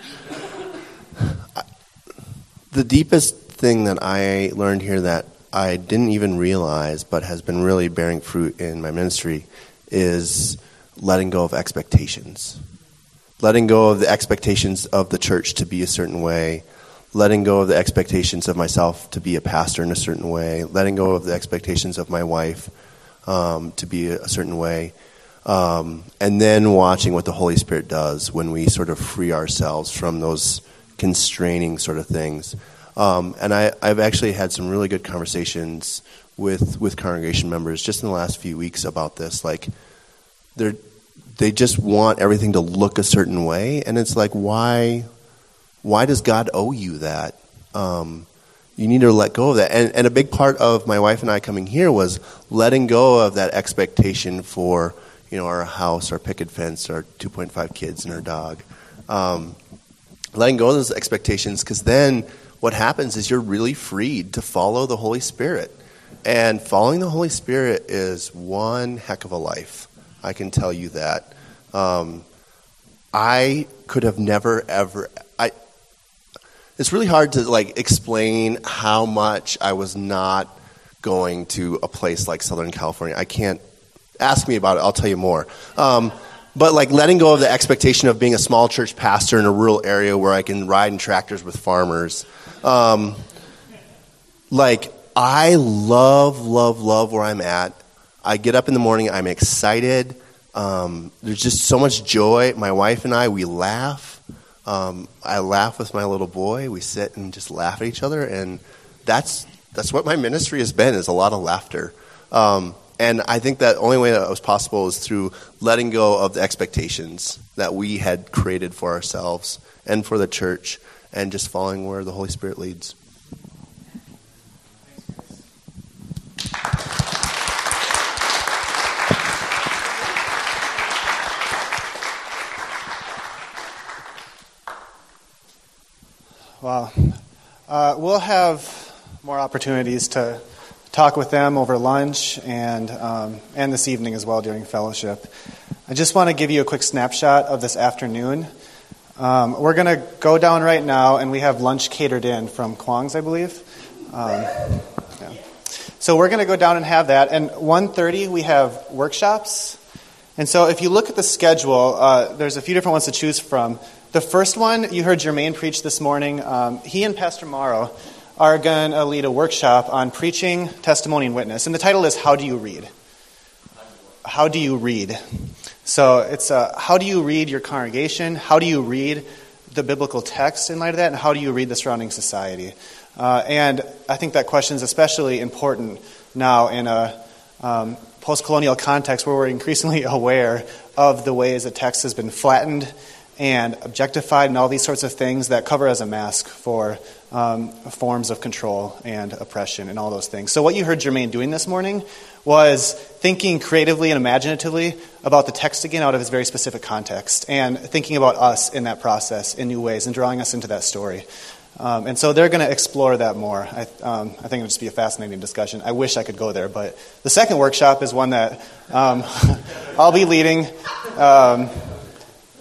the deepest thing that I learned here that I didn't even realize, but has been really bearing fruit in my ministry, is letting go of expectations. Letting go of the expectations of the church to be a certain way. Letting go of the expectations of myself to be a pastor in a certain way. Letting go of the expectations of my wife to be a certain way. And then watching what the Holy Spirit does when we sort of free ourselves from those constraining sort of things. And I've actually had some really good conversations with congregation members just in the last few weeks about this. Like, they just want everything to look a certain way, and it's like, why does God owe you that? You need to let go of that. And a big part of my wife and I coming here was letting go of that expectation for, our house, our picket fence, our 2.5 kids, and our dog. Letting go of those expectations, because then what happens is you're really freed to follow the Holy Spirit. And following the Holy Spirit is one heck of a life. I can tell you that. I could have never, ever... It's really hard to explain how much I was not going to a place like Southern California. I can't ask me about it. I'll tell you more. But letting go of the expectation of being a small church pastor in a rural area where I can ride in tractors with farmers. I love where I'm at. I get up in the morning. I'm excited. There's just so much joy. My wife and I, we laugh. I laugh with my little boy. We sit and just laugh at each other, and that's what my ministry has been, is a lot of laughter. And I think that the only way that was possible is through letting go of the expectations that we had created for ourselves and for the church, and just following where the Holy Spirit leads. Wow. We'll have more opportunities to talk with them over lunch and this evening as well during fellowship. I just want to give you a quick snapshot of this afternoon. We're going to go down right now, and we have lunch catered in from Kwang's, I believe. Yeah. So we're going to go down and have that. And 1:30 we have workshops. And so if you look at the schedule, there's a few different ones to choose from. The first one, you heard Jermaine preach this morning. He and Pastor Morrow are going to lead a workshop on preaching, testimony, and witness. And the title is How Do You Read? How do you read? So it's how do you read your congregation? How do you read the biblical text in light of that? And how do you read the surrounding society? And I think that question is especially important now in a post-colonial context where we're increasingly aware of the ways that text has been flattened and objectified and all these sorts of things that cover as a mask for forms of control and oppression and all those things. So what you heard Jermaine doing this morning was thinking creatively and imaginatively about the text again out of its very specific context and thinking about us in that process in new ways and drawing us into that story. And so they're going to explore that more. I think it'll just be a fascinating discussion. I wish I could go there, but the second workshop is one that I'll be leading.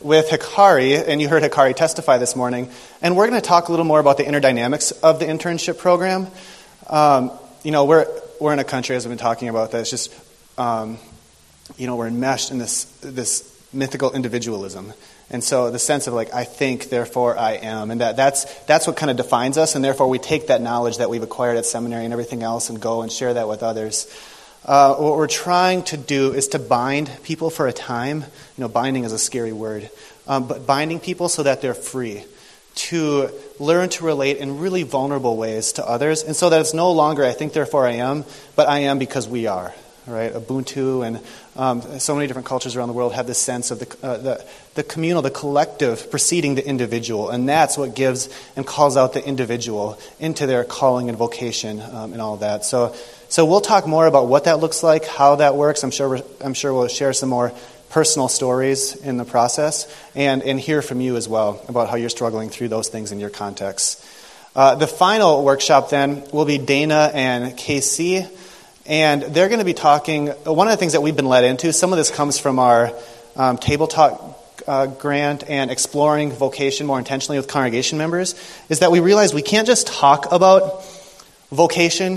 with Hikari, and you heard Hikari testify this morning, and we're going to talk a little more about the inner dynamics of the internship program. We're in a country, as I've been talking about, that's just, we're enmeshed in this mythical individualism. And so the sense of like, I think, therefore I am, and that's what kind of defines us, and therefore we take that knowledge that we've acquired at seminary and everything else and go and share that with others. What we're trying to do is to bind people for a time. Binding is a scary word, but binding people so that they're free to learn to relate in really vulnerable ways to others, and so that it's no longer I think, therefore I am, but I am because we are. Right, Ubuntu and so many different cultures around the world have this sense of the communal, the collective preceding the individual, and that's what gives and calls out the individual into their calling and vocation and all of that. So we'll talk more about what that looks like, how that works. I'm sure we'll share some more personal stories in the process and hear from you as well about how you're struggling through those things in your context. The final workshop then will be Dana and KC. And they're going to be talking, one of the things that we've been led into, some of this comes from our Table Talk grant and exploring vocation more intentionally with congregation members, is that we realize we can't just talk about vocation,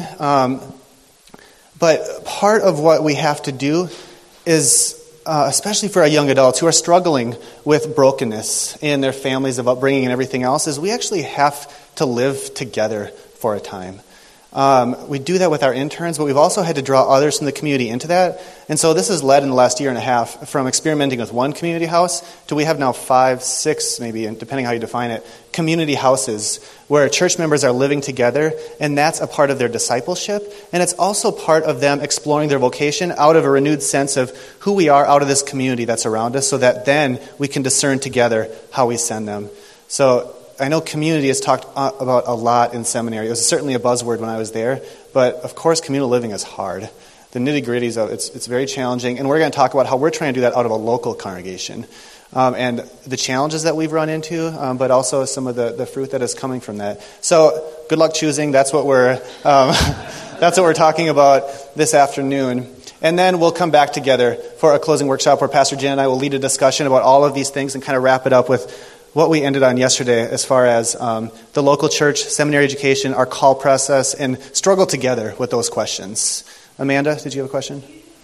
but part of what we have to do is, especially for our young adults who are struggling with brokenness in their families of upbringing and everything else, is we actually have to live together for a time. We do that with our interns, but we've also had to draw others from the community into that. And so this has led in the last year and a half from experimenting with one community house to we have now 5, 6, maybe, depending how you define it, community houses where church members are living together, and that's a part of their discipleship. And it's also part of them exploring their vocation out of a renewed sense of who we are out of this community that's around us, so that then we can discern together how we send them. So I know community is talked about a lot in seminary. It was certainly a buzzword when I was there, but of course communal living is hard. The nitty-gritties of it's very challenging, and we're going to talk about how we're trying to do that out of a local congregation, and the challenges that we've run into, but also some of the fruit that is coming from that. So good luck choosing. That's what we're talking about this afternoon. And then we'll come back together for a closing workshop where Pastor Jen and I will lead a discussion about all of these things and kind of wrap it up with what we ended on yesterday as far as the local church, seminary education, our call process, and struggle together with those questions. Amanda, did you have a question?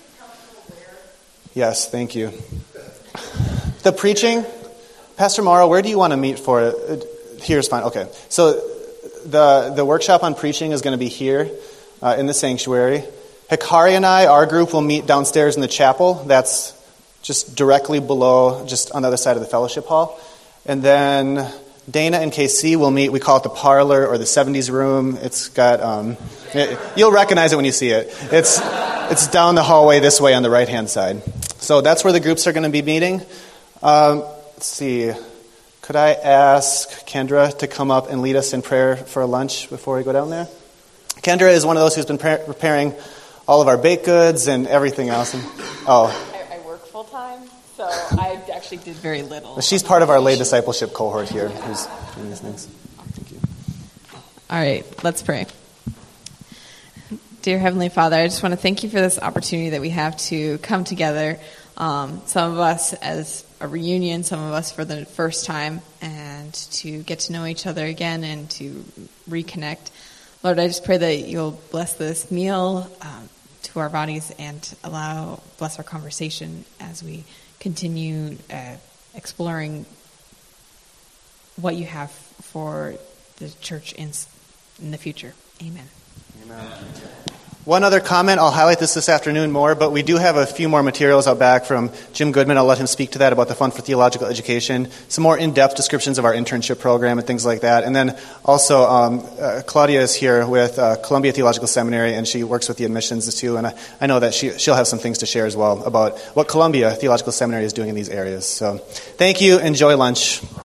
Yes, thank you. The preaching, Pastor Morrow, where do you want to meet for it? Here's fine. Okay. So the workshop on preaching is going to be here in the sanctuary. Hikari and I, our group, will meet downstairs in the chapel. That's just directly below, just on the other side of the fellowship hall. And then Dana and KC will meet, we call it the parlor or the 70s room. It's got, you'll recognize it when you see it. It's down the hallway this way on the right-hand side. So that's where the groups are going to be meeting. Let's see. Could I ask Kendra to come up and lead us in prayer for a lunch before we go down there? Kendra is one of those who's been preparing all of our baked goods and everything else. I work full-time. So I actually did very little. She's part of our lay discipleship cohort here who's doing these things. Thank you. All right, let's pray. Dear Heavenly Father, I just want to thank you for this opportunity that we have to come together. Some of us as a reunion, some of us for the first time, and to get to know each other again and to reconnect. Lord, I just pray that you'll bless this meal to our bodies and bless our conversation as we continue exploring what you have for the church in the future. Amen. Amen. One other comment, I'll highlight this afternoon more, but we do have a few more materials out back from Jim Goodman. I'll let him speak to that about the Fund for Theological Education, some more in-depth descriptions of our internship program and things like that. And then also Claudia is here with Columbia Theological Seminary, and she works with the admissions too, and I know that she'll have some things to share as well about what Columbia Theological Seminary is doing in these areas. So thank you. Enjoy lunch.